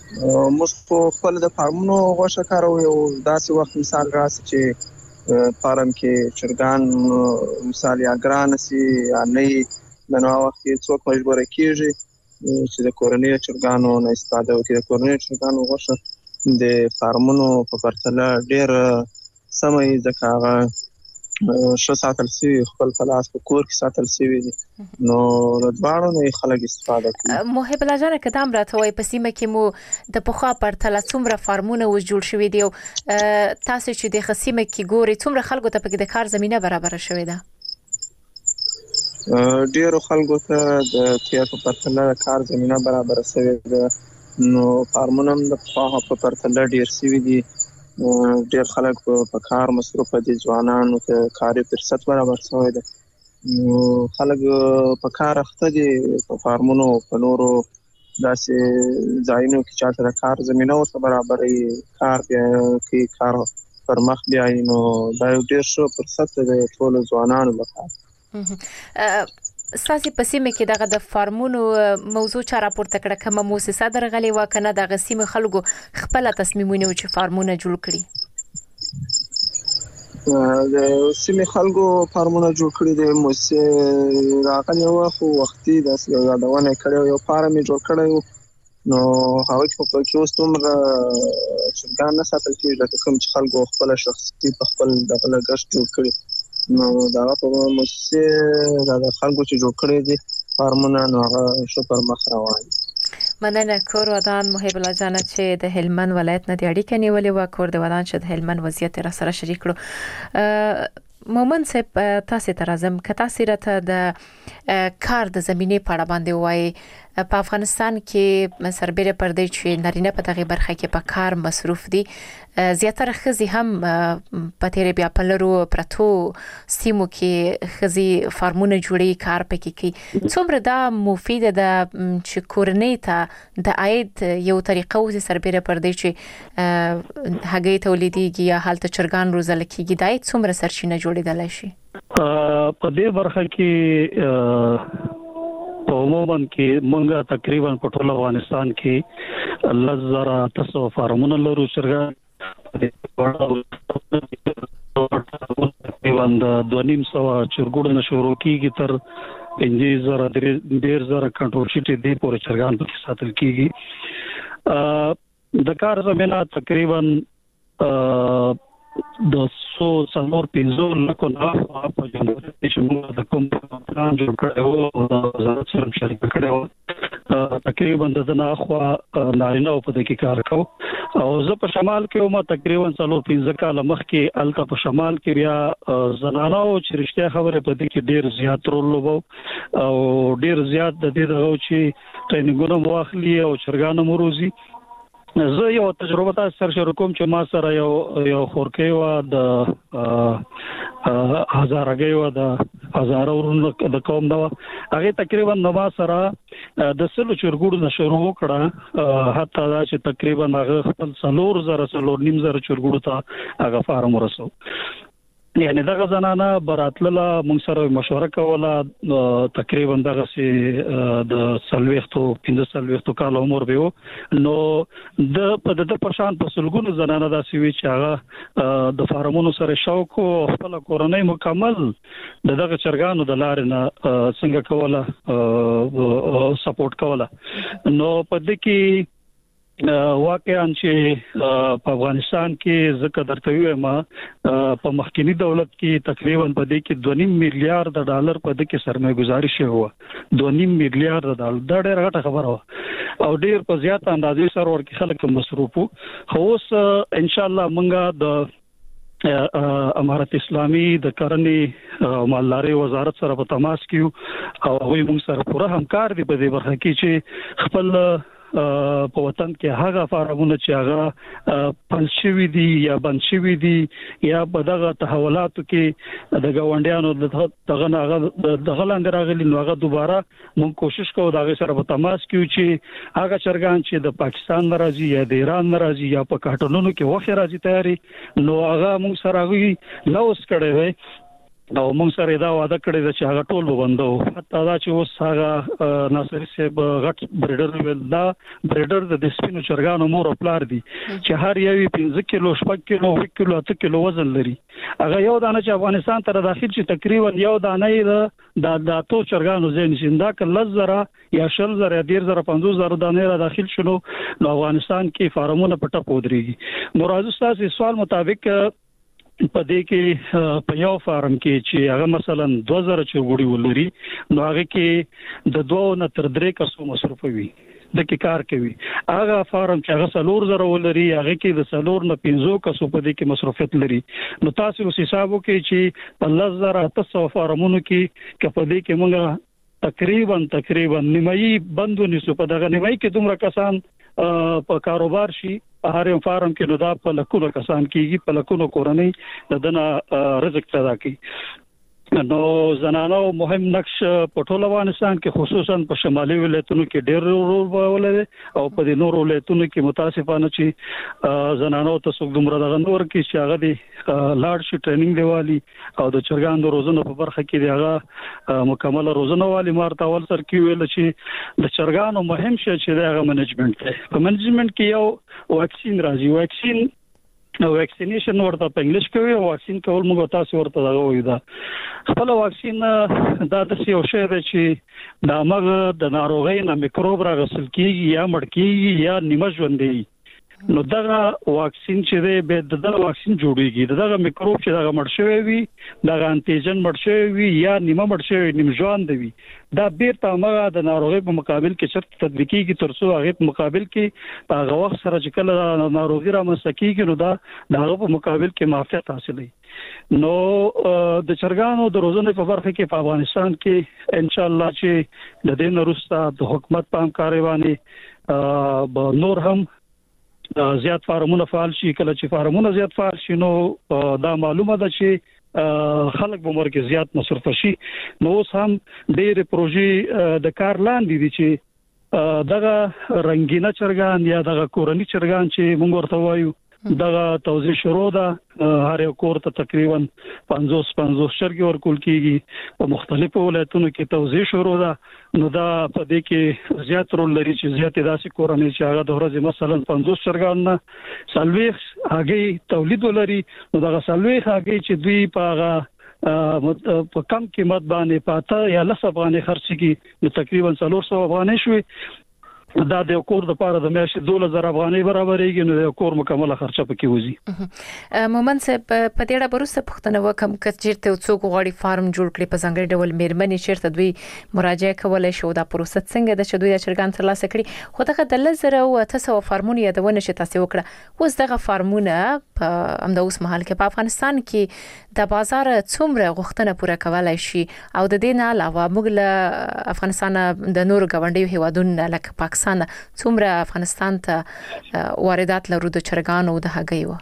موږ په خپل د فارمونو غوښه کاروو. یو داسې وخت مثال راسي چې فارم کې چرګان مثال یا ګران سي یا نه نو وخت کې څوک مجبور کیږي چې د کورنۍ چرګانو نه استفاده وکړي. د کورنۍ چرګانو غوښه د فارمونو په پرتله ډېر سمه ځکه هغه ښه ساتل شوي، خپل په لاس په کور کې ساتل شوي دي، نو د دواړو نه خلک استفاده کوي. محب الله جان که دام راته وای په سیمه کې مو د پخوا پرتله څومره فارمونه و جوړ شوي دي او تاسو چې د خصيمه کې ګوري څومره خلکو ته په د کار زمينه برابر شوې ده؟ ډیرو خلکو ته د تیر په پرتله کار زمينه برابر شوې ده، نو فارمونه د پخوا په پرتله ډیر شوي دي. ډیر خلک په کار مصروف دي، ځوانانو ته کاري فرصت برابر شوی ده، نو خلک په کار اخته دي. په فارمونو په نورو داسې ځایونو کې چې د کار زمينه ورته برابرې کار کوي، کار پر مخ بیایي، نو دا یو ډیر ښه فرصت دی د ټولو ځوانانو لپاره. ساسي په سیمه کې دغه د فارمونو موضوع چا راپورته کړه؟ کومه مؤسسه درغلي و کنه دغه سیمه خلکو خپل تصمیمونه چې فارمونه جوړ کړي؟ د سیمه خلکو فارمونه جوړ کړي دي، مؤسسه راغلي و خو وختي د یادونه کړو یو فارم جوړ کړو، نو هغه په کې اوس دومره چرګان نه ساتل کېږي کوم چې خلکو خپل شخصي په خپل دغه لګښت جوړ کړي، نو دا په مؤسسه د خلکو چې جوړ کړي دي فارمونه، نو هغه شو پر مخ روان دي. مننه. کور ودان محب الله جان چې د هلمند ولایت نه د اړیکې نیولې و، کور د ودان چې د هلمند وضعیت را سره شریک کړو. مومن صاحب تاسو ته راځم که تاسو راته د کار د زمينه په اړه باندې وایي. په افغانستان کې سربېره پردې چې نارینه په دغه برخه کې په کار مصروف دي، زیاتره خزي هم په تیر بیا په لرو پرتو سیمو کې خزي فارمونه جوړي کار پکې کوي. څومره دا مفید ده چې کورنۍ ته د عاید یو طریقه و سربېره پردې چې هګۍ تولیديږي یا حالت چرګان روزل کېږي، دا څومره سرچینه جوړېدل شي؟ په دې برخه کې عموما کې مونږه تقریبا په ټول افغانستان کې 1000 فارمونه لرو. چرګان تقریبا 250 چرګوړو شروع کیږي تر 50,000 کنټرول شي دي پورې چرګان په ساتل کیږي. د کار زمينه تقریبا د 150 لکه نه په جمهوریت کې موږ د کوم پلان جوړ کړو او د وزارت سره شریک کړو، تقریبا د ناخوا نارینه په دې کې کار کوو. او زه په شمال کې ما تقریبا 15 کال مخکې الته په شمال کې بیا زنانه او چې رښتیا خبره په دې کې ډیر زیات رول لوبو او ډیر زیات د دې دغه چې ټریننګونه واخلي او چرګان مروزي. زه یو تجربه تاسو سره شریک کوم چې ما سره یو خورکې و د هزارګي و د هزار ورونو د قوم دا هغه تقریبا نو سره د سلو چرګوړو نشرو کړه، حتی دا چې تقریبا هغه خپل 3,000 چرګوړو ته هغه فارم ورسو. یعنی دغه زنانه براتله مونږ سره مشوره کوله، تقریبا دغه سي د 15 کال عمر به نو د پرشان په سلګونو زنانه داسې وی چې هغه د فارمونو سره شوق او خپل کورنۍ مکمل دغه چرګانو د لارې نه څنګه کوله سپورټ کوله. نو په دې کې واقعا چې په افغانستان کې ذکر درته وایم په مخکنی دولت کې تقریبا په دې کې 2.5 میلیارډ ډالر په دې کې سرمایه گذاري شوی و. 2.5 میلیارډ ډالر دا ډېر غټه خبره و او ډېر په زیات اندازې سره ورکه خلک مصروف وو. خو اوس ان شاء الله مونږه د امارت اسلامي د کرنې مالداري وزارت سره په تماس کیو او هغه موږ سره پوره همکار دي په دې برخه کې چې خپل په وطن کې هغه فارمونه چې هغه پنځشوي دي یا بنشوي دي یا په دغه تحولاتو کې د گاونډیانو دغه لاندې راغلي نو هغه دوباره موږ کوشش کوو دغه سره په تماس کیو چې هغه چرګان چې د پاکستان ناراضي یا د ایران ناراضي یا په کارټونونو کې وخت راځي تیاری نو هغه موږ سره غوي لوس کړي وي او موږ سره دا وعده کړی چې هغه ټول وبندو حتی دا چې اوس هغه ناصر صاحب غټ بریډر ویل دا بریډر د سپینو چرګانو مور او پلار دي چې هر یو 15 کیلو 6 کیلو 1 کیلو 8 کیلو وزن لري هغه یو دانه چې افغانستان ته داخل شي تقریبا یو دانه د تو چرګانو زین شیندا کله زره یا شل زره 150 زره دانه را داخل شلو نو افغانستان کې فارمونه پټه پودريږي نو راځو تاسو سوال مطابق په دې کې په یو فارم کې چې هغه مثلا 2000 چرګوړي ولري نو هغه کې د 2 نه تر 3 کسو مصرفوي د کې کار کوي هغه فارم چې هغه 3000 ولري هغه کې د 3000 نه 15 کسو په دې کې مصرفیت لري نو تاسو حساب وکړئ چې په 10800 فارمونو کې په دې کې موږ تقریبا نیمایي بندو نسو په دغه نیمایي کې دومره کسان په کاروبار شي په هر یو فارم کې نو دا په لکونو کسان کېږي په لکونو کورنۍ د دنه رزق پیدا کوي نو زنانو مهم نقش په ټول افغانستان کې خصوصا په شمالي ولایتونو کې ډېر رول ولري او په دې نورو ولایتونو کې متاسفانه چې زنانو ته څوک دومره دغه نور کې چې هغه د لاړ شي ټریننګ دیوالي او د چرګانو روزنه په برخه کې دی هغه مکمل روزنه والی مارته ول سر کې ویل چې د چرګانو مهم شي چې هغه منیجمنت دی په منیجمنت کې یو واکسین راځي ویکسینیشن ورته په انګلیش کې وي واکسین کول موږ تاسو ورته دا وایو دا خپل واکسین دا د یو شی دی چې د مغز د ناروغۍ نه میکروب راغسل کیږي یا مړ کیږي یا نیمه ژوندۍ نو دغه واکسین چې دی به دغه واکسین جوړیږي دغه میکروب چې دغه مړ شوی وي دغه انټیجن مړ شوی وي یا نیمه مړ شوی نیم ژوند وي دا بیرته هغه د ناروغۍ په مقابل کې شرط تطبیقيږي ترڅو هغه په مقابل کې هغه وخت سره چې کله ناروغي رامنځته کیږي نو دا هغه په مقابل کې معافیت حاصلوي نو د چرګانو د روزنې په برخه کې په افغانستان کې ان شاء الله چې د دې وروسته د حکومت په همکارۍ باندې نور هم زیات فارمونه فعال شي کله چې فارمونه زیات فعال شي نو دا معلومه ده چې خلک به مرګ زیات مصرف شي نو اوس هم ډېر پروژې د کار لاندې دي چې دغه رنگینه چرګان یا دغه کورنی چرګان چې موږ ورته وایو دغه توزیع شروع ده هر یو کور ته تقریبا 50 چرګي ورکول کیږي په مختلفو ولایتونو کې توزیع شروع ده نو دا په دې کې زیات رول لري چې زیات داسې کورنۍ چې هغه د ورځې مثلا 50 چرګان نه سلويخ هغه تولید ولري نو دغه سلويخ هغه چې دوی په هغه په کم قیمت باندې پاته یا لسه باندې خرڅ کی نو تقریبا 300 افغانۍ شوي دا د کور د پاره د میاشتې 2000 افغانۍ برابرېږي نو د کور مکمله خرچه پکې وځي مومن صاحب په دې اړه بروسته پوښتنه وکم کچېرته څوک غواړي فارم جوړ کړي په ځانګړي ډول مېرمنې چیرته دوی مراجعه کولای شي دا پروسه څنګه د شدوی چرګان ترلاسه کړي خو دغه د 1,800 فارمونه یادونه شي تاسو وکړه اوس دغه فارمونه په همدا اوس مهال کې په افغانستان کې د بازار څومره غوښتنه پوره کولای شي او د دې نه علاوه موږ له افغانستان د نورو غونډیو هیوادونو لکه پاکستان څومره افغانستان ته واردات لرو د چرګانو د هګیو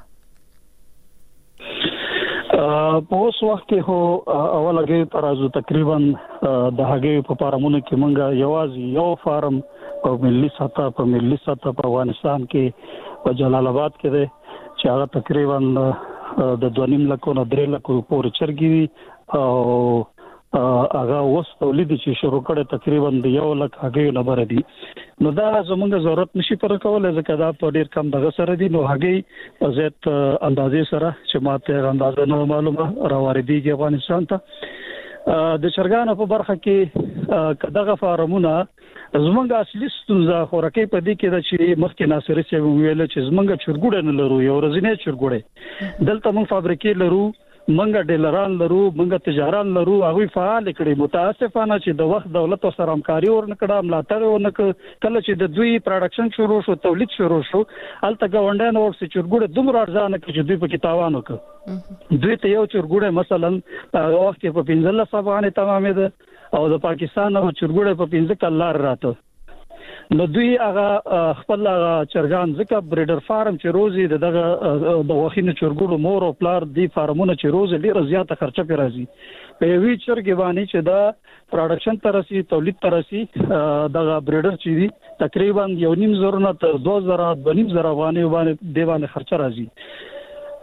په اوس وخت کې هو اوله کې ترازو تقریبا د هګیو په فارمونو کې مونږه یوازې یو فارم په ملي سطح په افغانستان کې په جلال آباد کې دی چې هغه تقریبا د 2.5 لک نه 3 لک پورې چرګي او هغه اوس تولید چې شروع کړي تقریبا د 1 لک هګیو لپاره دي نو دا زموږ ضرورت نشي پر کولای ځکه دا په ډیر کم دغه سره دي نو هګي په زیات اندازې سره چې ماته اندازه نو معلومه راوړيږي افغانستان ته د چرګانو په برخه کې دغه فارمونه زمونږ اصلي ستونزه خورکې په دې کې د چې مخکې ناصر صاحب ویل چې زمونږ چرګوړې نه لرو یو ورځنی چرګوړې دلته موږ فابریکې لرو منګه ډیلران لرو منګه تجاران لرو هغه فعال کړي متاسفانه چې د وخت دولت سره همکاري ورنکړه ملاتړ ورنکړه کله چې د دوی پروډکشن شروع شو تولید شروع شو الته غونډه نور چې چرګوړې دومره ارزانه کې چې دوی په کتابانو کې دوی ته یو چرګوړې مثلا هغه وخت په 15 افغانۍ تمامه ده او د پاکستان او چرګوړې په 15 کلار راته نو دوی هغه خپل چرګان ځکه بریډر فارم چې روزي دغه د وخینو چرګوړو مور او پلار دی فارمونه چې روزي ډیره زیاته خرچه پی راځي په وی چرګ باندې چې دا پروډکشن ترسي تولید ترسي دغه بریډر چې دی تقریبا 1.5 زره نه تر 2.5 افغانۍ باندې خرچه راځي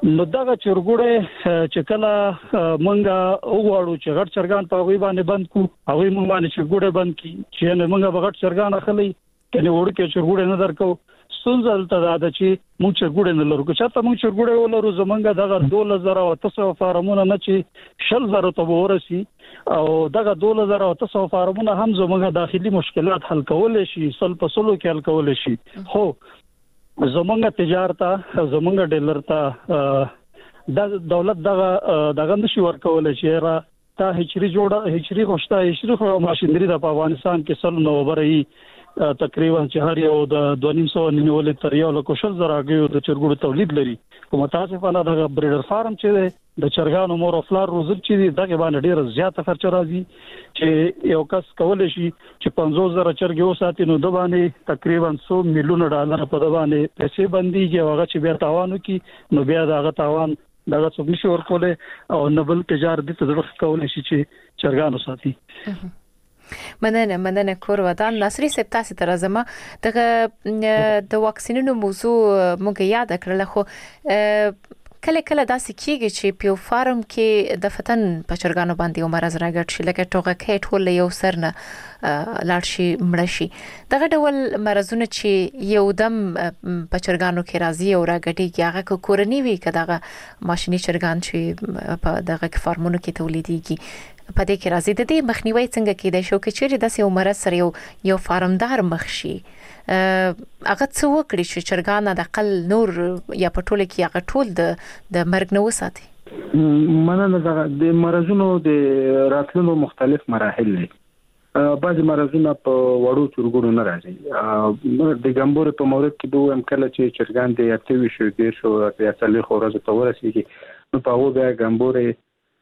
نو دغه چرګوړې چې کله مونږه وغواړو چې غټ چرګان په وی باندې بند کو هغه مونږ باندې چرګوړې بند کی چې نه مونږه بغټ چرګان اخلي کنه وړکه چرګوړې نه درکو سنځل ته دا چې مونږ چرګوړې نه لرو چې تاسو مونږ چرګوړې ولرو زمونږه دغه 2000 فارمونه نه چې 10000 ته ورسي او دغه 2000 فارمونه هم زمونږه داخلي مشکلات حل کولای شي سل په سلو کې حل کولای شي خو زمونږه تجارت زمونږه ډیلر ته د دولت دغه نشي ورکول چې را تا هچري جوړه هچري خوشته هچري خو ماشينري د افغانستان کې سل نو بري تقریبا چې هر یو د 2.5 نیولې تر یو لکه شل زراګیو د چرګوړو تولید لري کوم متاسفانه د بریډر فارم چې د چرګانو مور او فلار روزل چې دغه باندې ډیر زیاته خرچ راځي چې یو کس کولای شي چې 50000 چرګ وساتي نو د باندې تقریبا 100 میلیون ډالر په د باندې پیسې بنديږي هغه چې بیا تاوان وکي نو بیا دغه تاوان دغه څوک نشي ورکولای او نبل تجارت د تدبیر کولای شي چې چرګانو ساتي مننه کور ودان نصری سپ تاسو تر زما د واکسینونو موضوع مونږ یاد کړل خو کله داسې کیږي چې پیو فارم کې د فتن په چرګانو باندې مرز راګټ شي لکه ټوغه کې ټول یو سرنه لاړ شي مړ شي دغه ډول مرزونه چې یو دم په چرګانو کې راځي او راګټي هغه کورنی وي کداغه ماشيني چرګان چې په دغه فارمونو کې تولیديږي په دې کې راځي د دې مخنیوي څنګه کېدای شو چې داسې یو مرز سره یو فارمدار مخ شي هغه څه وکړي چې چرګان د اقل نور یا په ټوله کې هغه ټول د مرګ نه وساتي مننه د مرزونو د راتلونو مختلف مراحل دي بعض مرزونه په وړو چرګونو نه راځي د ګمبور په مورد کې دوه امکانه چې چرګان د یاتوي شو د شو یا څلې خورزه ته ورسیږي نو په هغه د ګمبورې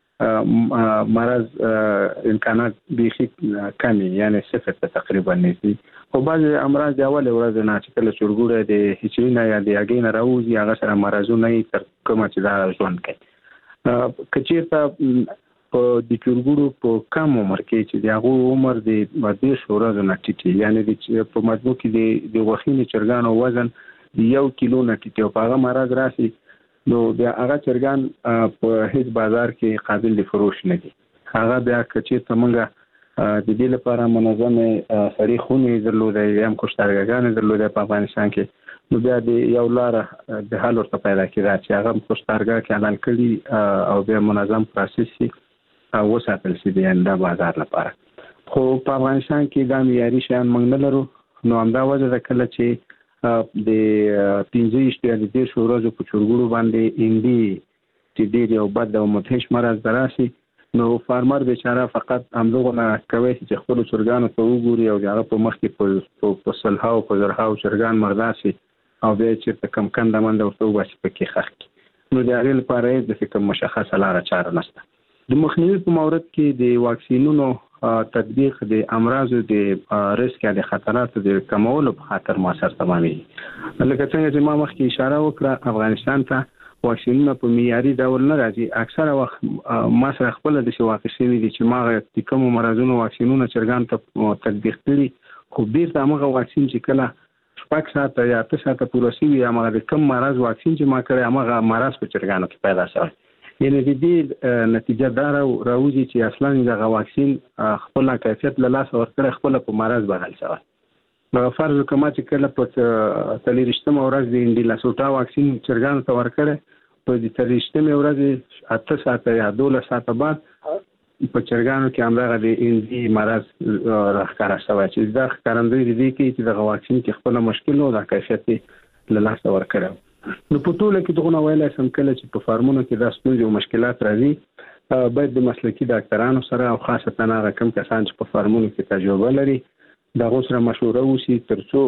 مرض امکانات بیخي کمی یعنی صفر تقریبا نشي خو بعض امراض د اول ورځ نه چې کله چرګوړه د هیچینا یا د اګین راوځي هغه سره مرزونه یې تر کومه چې دا ژوند کوي کچېرته په د چرګوړو په کم عمر کې چې د هغه عمر د ماده شورا نه ټیټي یعنی په مجموع کې د وخینې چرګانو وزن 1 کیلو نه ټیټي او هغه مرز راشي نو بیا هغه چرګان په هیڅ بازار کې قابل لفروش نه دي هغه بیا کچې څنګه د دې لپاره منظمه سړي خونې درلودې یم کوشتارګان درلودې په افغانستان کې نو بیا د یو لار د حل ورته پیدا کړه چې هغه کوشتارګا کې اعلان کړي او بیا منظم پروسس شي او وساتل شي د بازار لپاره خو په افغانستان کې د معیاري شیان موږ نه لرو نو همدا وجه ده کله چې د 15 د شورازو په چرګوړو باندې اندي چې ډېر یو بد او مدهش مرز دراسي نو فارمر بیچاره فقط همدغه کوي چې خپل چرګانو ته وګوري او هغه په مخ کې په سلهاو په زرهاو چرګان مرداسي او بیا چې کم کنده منده ورته وباسي پکې خخ نو د هغې لپاره د کوم مشخصه لاره چاره نشته د مخنیوي په مورد کې د واکسینونو تطبیق د امراضو د ریسک یا د خطراتو د کمولو په خاطر موثر تمامي لکه څنګه چې ما مخکې اشاره وکړه افغانستان ته واکسینونه په معیاري ډول نه راځي اکثره وخت ما سره خپل د واقع شوی دي چې ما د کوم مرزونو واکسینونه چرګان ته تطبیق کړي خو بیرته هغه واکسین چې کله شپږ ساعته یا 8 ساعته پوره شي یا هغه کوم مرز واکسین چې ما کړی هغه مرز په چرګانو کې پیدا شوی یعنی د دې نتیجه دا راوځي چې اصلا د واکسین خپل کیفیت له لاس ورکړي خپل په مرز بدل شوی نو فرض کما چې کله په تلریشتمه ورځ د انډیلاسوټا واکسین چرګانو ته ورکړي په دې تلریشتمه ورځ 8 ساعته یا 12 ساعته بعد په چرګانو کې همدغه د اندي مرز راښکاره شوی چې دا ښکارندوی دي چې د واکسین کې خپل مشکل او د کیفیت له لاس ورکړي نو په ټوله کې دغه ویلای سم کله چې په فارمونو کې د ستونزې او مشکلات راځي باید د مسلکي ډاکټرانو سره او خاصه هغه کم کسان چې په فارمونو کې تجربه لري د هغوی سره مشوره وشي ترڅو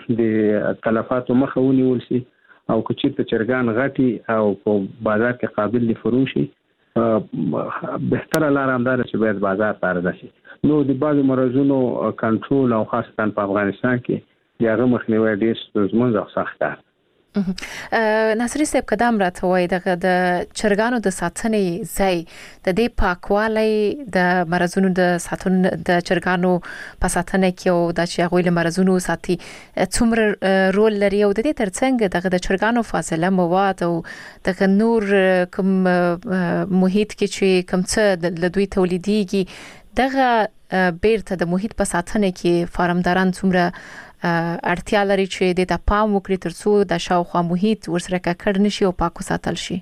د تلفاتو مخه ونیول شي او که چېرته چرګان غټي او په بازار کې قابل لفروشي بهتره لاره همدا ده چې باید بازار ته عرضه شي نو د بعضو مرضونو کنټرول او خاصه په افغانستان کې د هغه مخنیوی ډېر ستونزمن او سخت دی ناصری صاحب قدم راته وای د چرګانو د ساتنې ځای د دې پاکوالي د مرزونو د ساتنې د چرګانو په ساتنه کې او د هغوی له مرزونو ساتي څومره رول لري او د دې ترڅنګ د چرګانو فاصله مواد او د نور کوم محیط کې چې کوم څه د دوی تولیديږي دغه بیرته د محیط په ساتنه کې فارمداران څومره اړتیا لري چې د پام وکړي ترڅو د شاوخوا محیط ورسره ککړ نشي او پاک وساتل شي.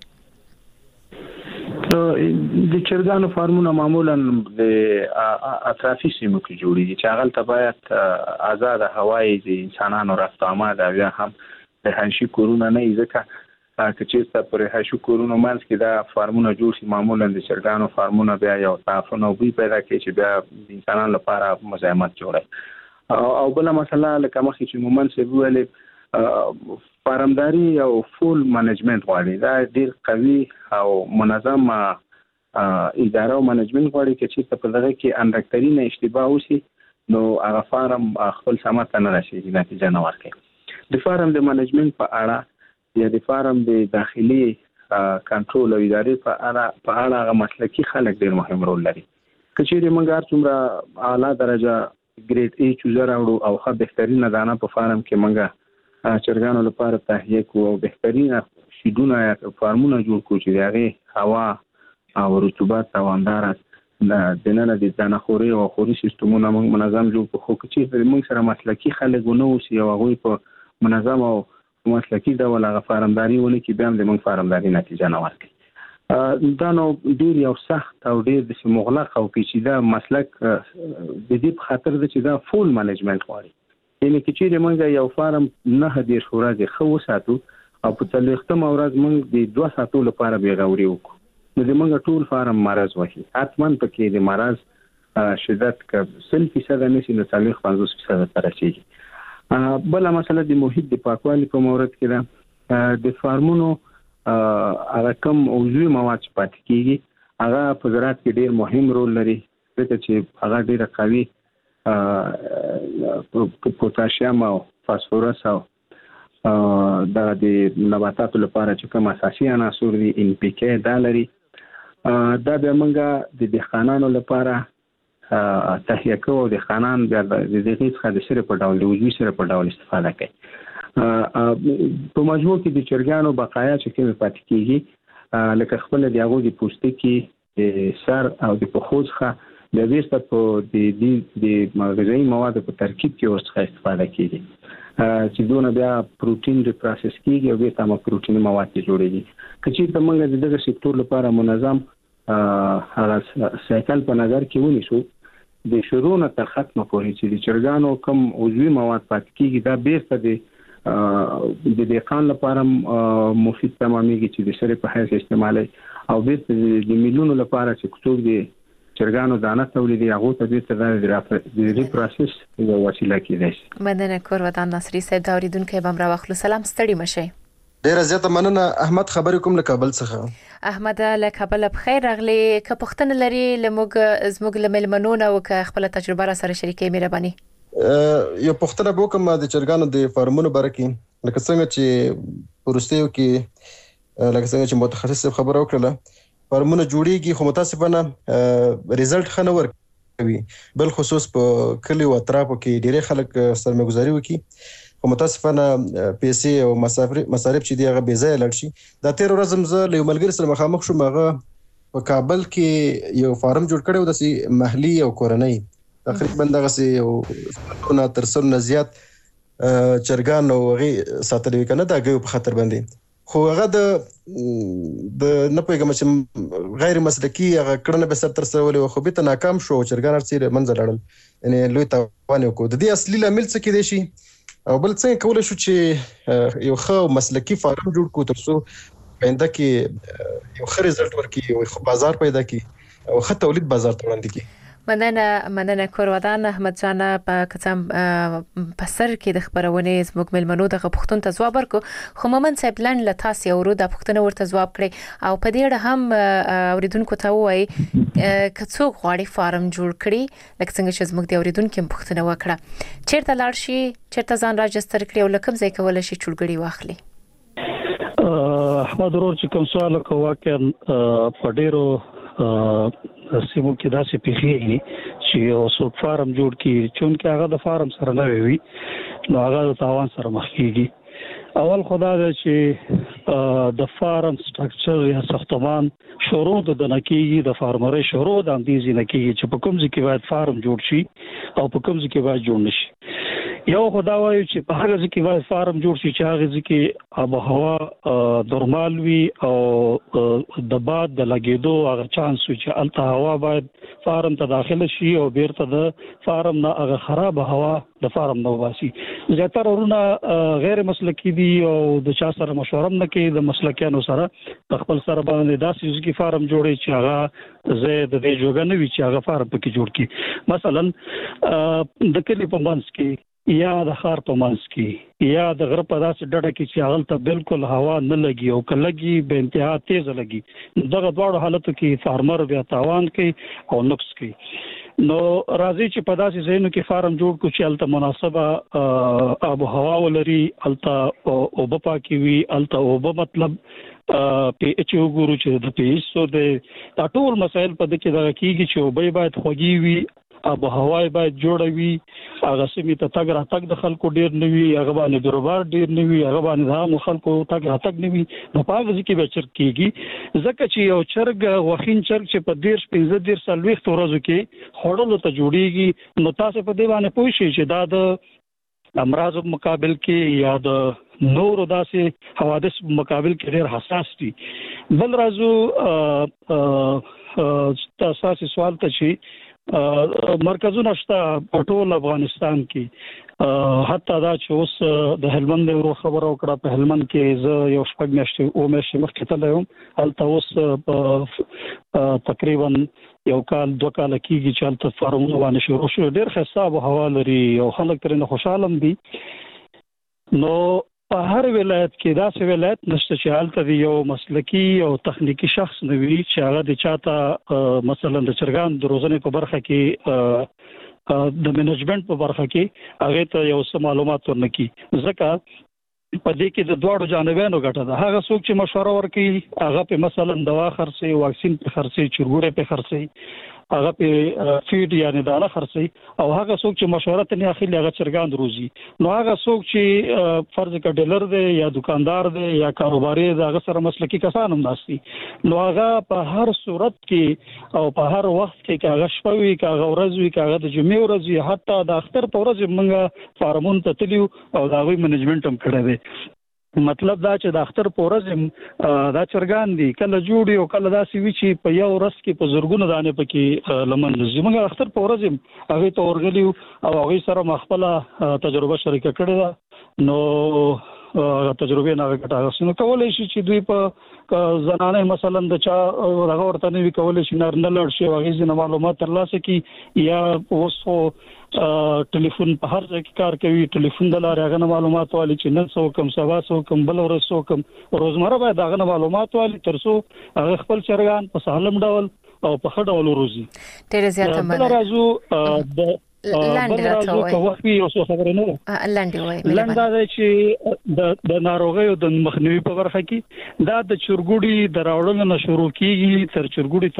د چرګانو فارمونه معمولا د اطرافي سیمو کې جوړیږي چې هغه ته باید آزاد هوایی د انسانانو رفت آمد او یا هم د هنشي کورونه نه ځکه چې پر هشو کورونو منځ کې دا فارمونه جوړ شي معمولا د چرګانو فارمونه بیا یو تعفن او بي پیدا کوي چې بیا د انسانانو لپاره مزاحمت جوړوي. او بل مسله لکه مخکې چې مومن څه ویل فارمداري او فول منیجمنت غواړي دا ډیر قوي او منظم اداره او منیجمنت غواړي چې په دغه کې اندکترینه اشتباه وشي نو هغه فارم خپل سمات نه راشي نتیجه نه ورکړي. د فارم د منیجمنت په اړه یا د فارم د داخلي کنټرول او ادارې په اړه مسلکي خلک ډیر مهم رول لري. کچېرې موږ څومره اعلی درجه ګریډ ای چوزر او خو بهترینه دانه په فارم کې منګه چرګانو لپاره تهیه کو او بهترینه شیدونه یا فارمونه جوړ کو چې هغه هوا او رطوبت او اندار د نن د دانه خوري او خوري سیستمونه منظم جوړ کو خو چې موږ سره مسلکي خلک ونه وسی او هغه په منظم او مسلکي ډول هغه فارمداري ونه کې بیا د موږ فارمداري نتیجه نه ورکړي. دا نو ډیر یو سخت او ډیر د مغلق او پیچیده مسلک د دې په خاطر چې دا فول منیجمنت غواړي. یعنی چې موږ یو فارم نه د شورا خو ساتو او په تلختم اورز موږ د 2 ساعتو لپاره بیغوري وکړو نو د موږ ټول فارم مرز وهي حتمن پکې د مرز شدت ک 100% نشي نو 50% تر رسیدي. بل مسله د محیط د پاکوالي په مورد کې ده د فارمونو هغه کوم عضوي مواد چې پاتې کیږي هغه په زراعت کې ډیر مهم رول لري ځکه چې هغه ډیر قوي پوتاشیم او فاسفورس او د نباتاتو لپاره چې کوم اساسي عناصر دي ان پی کې دا لري. دا به موږ د دهقانانو لپاره تهیه کوو د خانان بیا د دې څخه د سره په ډول د عضوي سره په ډول استفاده کوي. په مجموع کې د چرګانو بقایا چې کوم پاتې کیږي لکه خپل د هغه د پوستکي سر او د پخوځخه د ویسته په د غذایی مواد په ترکیب کې ورڅخه استفاده کیږي چې دونه بیا پروتین ریپروسس کیږي او بیا تاسو پروتین مواد جوړیږي. کچې ته موږ دغه سکتور لپاره منظم هغه سایکل په نظر کې ونیسو د شروع نه تر ختمه پورې چې د چرګانو کم عضوي مواد پاتې کیږي دا بیرته د دهقان لپاره مفید تمامېږي چې د سره په حیث استعمالي او د میلیونو لپاره چې څوک د چرګانو دانه تولیدي هغه ته د ریپروسس یو وسیله کېدای شي. مننه کورودان ناصری صاحب دا اوریدونکو به امر واخلو. سلام ستړي مشه. ډیره زیاته مننه. احمد خبرې کوم له کابل څخه. احمد له کابل بخیر راغلی. که پښتنه لري زموږ لملمنو او که خپل تجربه را سره شریکې مهرباني. یو پښتنه بوکم د چرګانو د فارمونو برکې لکه څنګه چې پروستیو کې لکه څنګه چې متخصص خبره وکړه فارمونه جوړیږي خو متاسفانه ریزلټ خنه ورکوي بل خصوص په کلی او اطرافو کې ډېر خلک سرمایه‌ګذاري وکړي خو متاسفانه پیسې او مصارف چې دی هغه بې ځایه لاړ شي. دا 13 ورځې زه له ملګری سره مخامخ شوم هغه په کابل کې یو فارم جوړ کړی و د محلي او کورنۍ تقریبا دغه یو نه تر څو نه زیات چرګان او غي ساتل وکنه دا غو په خطر باندې خو هغه د نه پیغام چې غیر مسلکی هغه کړنه به سر تر سره ولې خو به ته ناکام شو چرګان ارڅي منځ لاړل یعنی لوی توان کو د دې اصلي لامل څه کې دی شي او بل څنګه کولای شو چې یو خو مسلکی فارم جوړ کو تر څو پاینده کې یو خري رزلټ ورکړي او خو بازار پیدا کړي او خو تولید بازار ته وړاندې کړي. مننه کورودان احمد جان په کتم پسر کې د خبرونه زموږ ملمنو د پښتون ته ځواب ورکو خو مومن صاحب لن لتاسي ورو د پښتون ورته ځواب کړي او په دې اړه هم اوریدونکو ته وایي کڅو غواړي فارم جوړ کړي لکه څنګه چې زموږ د اوریدونکو پښتون وکړه چیرته لاړ شي چیرته ځان راجستر کړي او لکه ځای کول شي چولګړي واخلي. احمد ورور چې کوم سوال کوي واقعا په ډیرو سیمو کې داسې پیښیږي چې یو څوک فارم جوړ کړي چې هغه د فارم سره نه وي نو هغه د تاوان سره مخ کیږي اول خدا دا چې د فارم سټرکچر یا ساختمان شروع د نکیږي د فارمري شروع د اندیزي نکیږي چې په کوم ځای کې باید فارم جوړ شي او په کوم ځای کې باید جوړ نشي یو خدا وایي چې په هغه ځای کې باید فارم جوړ شي چې هغه ځای کې آب و هوا نورمال وي او د باد د لګیدو هغه چانس وي چې الته هوا باید فارم ته داخله شي او بیرته د فارم نه هغه خراب هوا د فارم نو باسي زیاتره ورونه غیر مسلکی دي او د چا سره مشوره نه کوي د مسلکیانو سره خپل سره باندې داسې ځکه فارم جوړي چې هغه زه د دې جوګه نه وي چې هغه فارم پکې جوړ کړي مثلا د کلی په منځ کې یا د خار په منځ کې یا د غره په داسې ډډه کې چې هغه ته بالکل هوا نه لګي او کلهږي به انتها تیز لګي دغه دواړو حالتو کې فارمر بیا تاوان کوي او نقص کوي نو راځي چې په داسې ځایونو کې فارم جوړ کړو چې الته مناسبه آب و هوا ولري الته اوبه پاکي وي الته اوبه مطلب پی ایچ وګورو چې د پی ایچ سو د ټول مسایل په دې کې دغه کیږي چې اوبه باید خوږي وي آب و هوا باید جوړ وي هغه سیمه ته تګ راتګ د خلکو ډیر نه وي هغه باندې دروبار ډیر نه وي هغه باندې د خلکو تګ راتګ نه وي نو په هغه ځکه به چرګ کیږي ځکه چې یو چرګ وخین چرګ چې په 15 سالويخت ورځو کې خړلو ته جوړیږي نو تاسو په دې باندې پوه شئ چې دا د امراض مقابل کې یا د نور داسې حوادث مقابل کې ډیر حساس دي بل راځو تاسو سوال ته شي مرکزونه شته په ټول افغانستان کې حتی دا چې اوس د هلمند ورو خبرو کړه په هلمند کې زه یو شپږ میاشتې او میاشتې مخکې تللی وم هلته اوس تقریبا یو کال 2 کال کېږي چې هلته فارمونه باندې شروع شو ډېر ښه آب و هوا لري او خلک ترې خوشحاله هم دي نو په هر ولایت کې داسې ولایت نشته چې هلته یو مسلکی او تخنیکی شخص نه وي چې هغه د چاته مثلا د چرګان د روزنې په برخه کې د منیجمنت په برخه کې هغه ته یو څه معلومات ورنکي ځکه په دې کې د دوړو جانبینو ګټه ده هغه څوک چې مشوره ورکړي هغه په مثلا دوا خرڅي واکسین په خرڅي چرګوړې په خرڅي هغه په فیډ یعنی دانه خرڅي او هغه څوک چې مشوره ته نه اخلي هغه چرګان روزي نو هغه څوک چې فرض کړه ډیلر دی یا دکاندار دی یا کاروباري دی هغه سره مسلکی کسان هم ناشتي نو هغه په هر صورت کې او په هر وخت کې هغه شپوي هغه ورځ وي هغه د جمعې ورځ وي حتی د اختر په ورځ موږ فارمون ته تلیو او دا غوي منیجمنت هم کړی دی مطلب دا چې د اختر په ورځ دا چرګان دي کله جوړي او کله داسې وی چې په یو ورځ کې په زرګونو دانه پکې لمن زموږ اختر په ورځ هغه ته ورغلی او هغه سره مخبله تجربه شریکه کړې نو تجربه نه غټه نو کولای شي چې دوی په زنانه مثلا د چا هغه ورته نه کولای شي نه لړ شي هغه ځینې معلومات ترلاسه کی یا اوسو ټلیفون په هر ځای کې کار کوي ټلیفون د لارې هغه معلومات والی چې نن څو کم سبا څو کم بل ورځ څو کم روزمره باید هغه معلومات والی ترڅو هغه خپل چرګان په سالم ډول او په ښه ډول روزي ډېر زیاته مننه راځو د لاندې راځوي په وخت یو څه خبره نه لاندې وای لاندې چې د ناروغیو د مخنیوي په برخه کې دا د چرګوړي د راوړلو نه شروع کیږي تر چرګوړي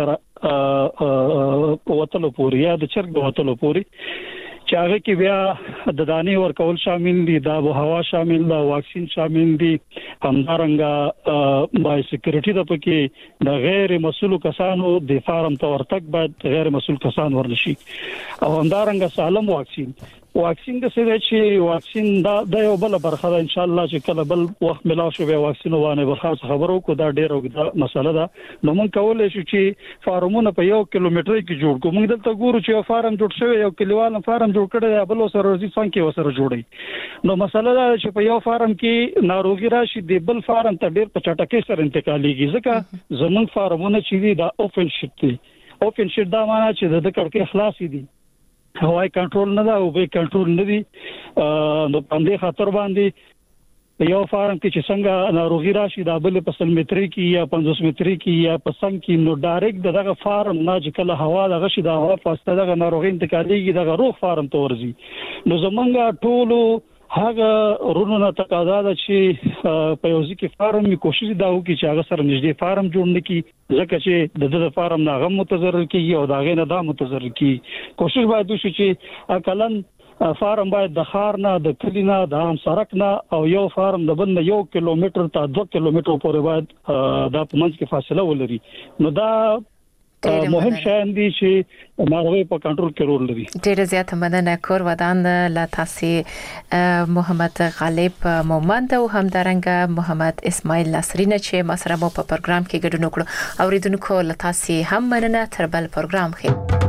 تر وتلو پورې یا د چرګ وتلو پورې چې هغه کې بیا د دانې ورکول شامل دي د آب و هوا شامل دي واکسین شامل دي همدارنګه بای سکیورټي د پکې د غیر مسؤل کسانو د فارم ته ورتګ باید غیر مسؤل کسان ورنشي او همدارنګه سالم واکسین د څه چې واکسین دا یو بل برخه ده ان شاء الله چې کله بل وخت ملاو شو به واکسین باندې برخه خبرو کو دا ډیره مسله ده نو موږ کولای شو چې فارمونه په 1 کیلومتر کې جوړ کوو موږ دلته ګورو چې یو فارم جوړ شوی یو کلیوال فارم جوړ کړی بل سره ورځي څنګه وسره جوړي نو مسله دا چې په یو فارم کې ناروغي راشي د بل فارم ته ډیر په چټکۍ سره انتقالېږي ځکه زمون فارمونه چې دي دا اوپن شیټ دي اوپن شیټ دا معنی چې د کړکۍ خلاص دي هواي کنټرول نه دا او به کنټرول نه دي نو باندې خطر باندې یو فارم کې چې څنګه ناروغي راشي دا بل په 100 متر کې یا 50 متر کې یا په څنګه کې نو ډایرکټ دغه فارم نه چې کله هوا دغه شي دا هوا فاسته دغه ناروغي انتقالېږي دغه روغ فارم ته ورځي نو زمونږ ټولو هغه رونو تقاضا ده چې په یو ځکه فارم می کوشش دا وکړي چې هغه سره نږدې فارم جوړ نکړي ځکه چې د فارم ناغه متضرر کیږي او دا غي نه دا متضرر کیږي کوشش باید وشي چې اقلن فارم باید د خار نه د کلی نه د عام سړک نه او یو فارم د بند 1 کیلومتر ته 2 کیلومتر پورې باید د پمنځ کې فاصله ولري نو دا مهم شاین دي چې ناروغي په کنټرول کې رول لري. ډیره زیاته مننه کور ودان لا تاسو محمد غالب مومند او همدارنګه محمد اسماعیل نصرینه چې ما سره په پروګرام کې ګډون وکړو اوریدونکو لا تاسو هم مننه تر بل پروګرام کې.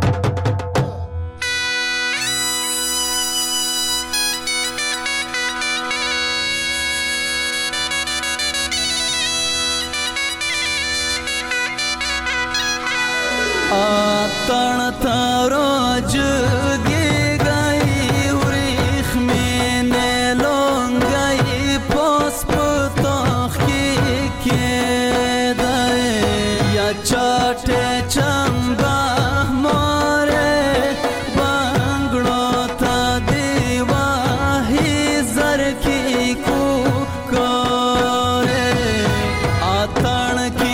तण तारोज गे गई उरिख में ने लोंगई पोस्प तोख के दे या चाटे चंबा मोरे बांगड़ो ता देवा ही जर की को करे आतण की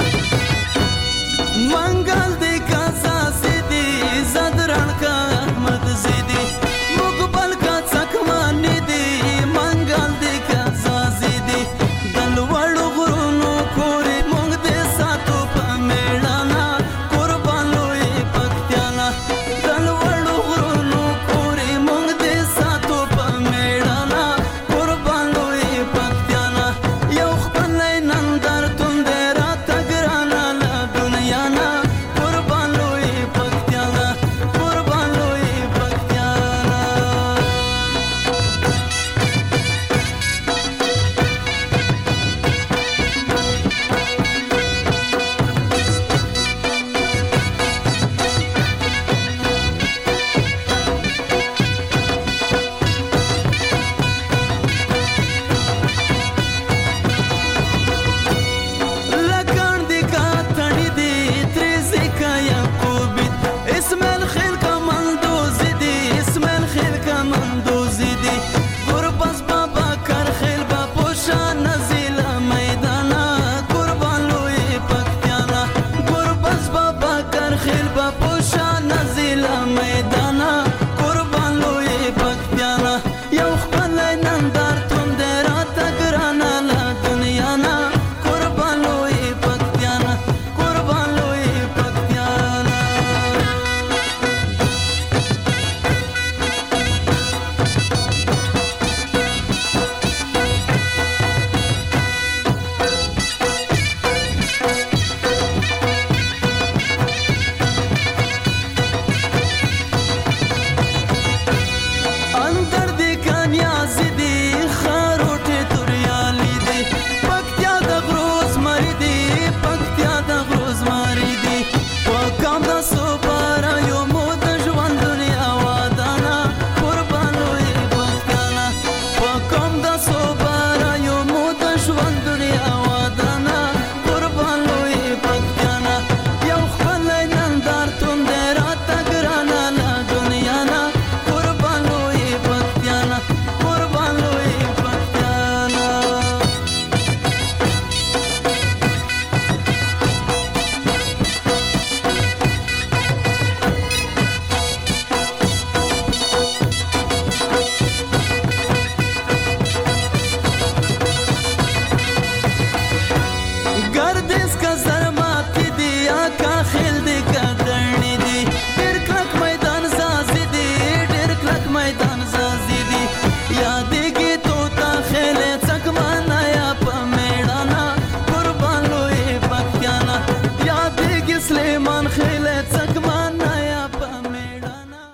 मंगल दी कसा सीधी जदरण का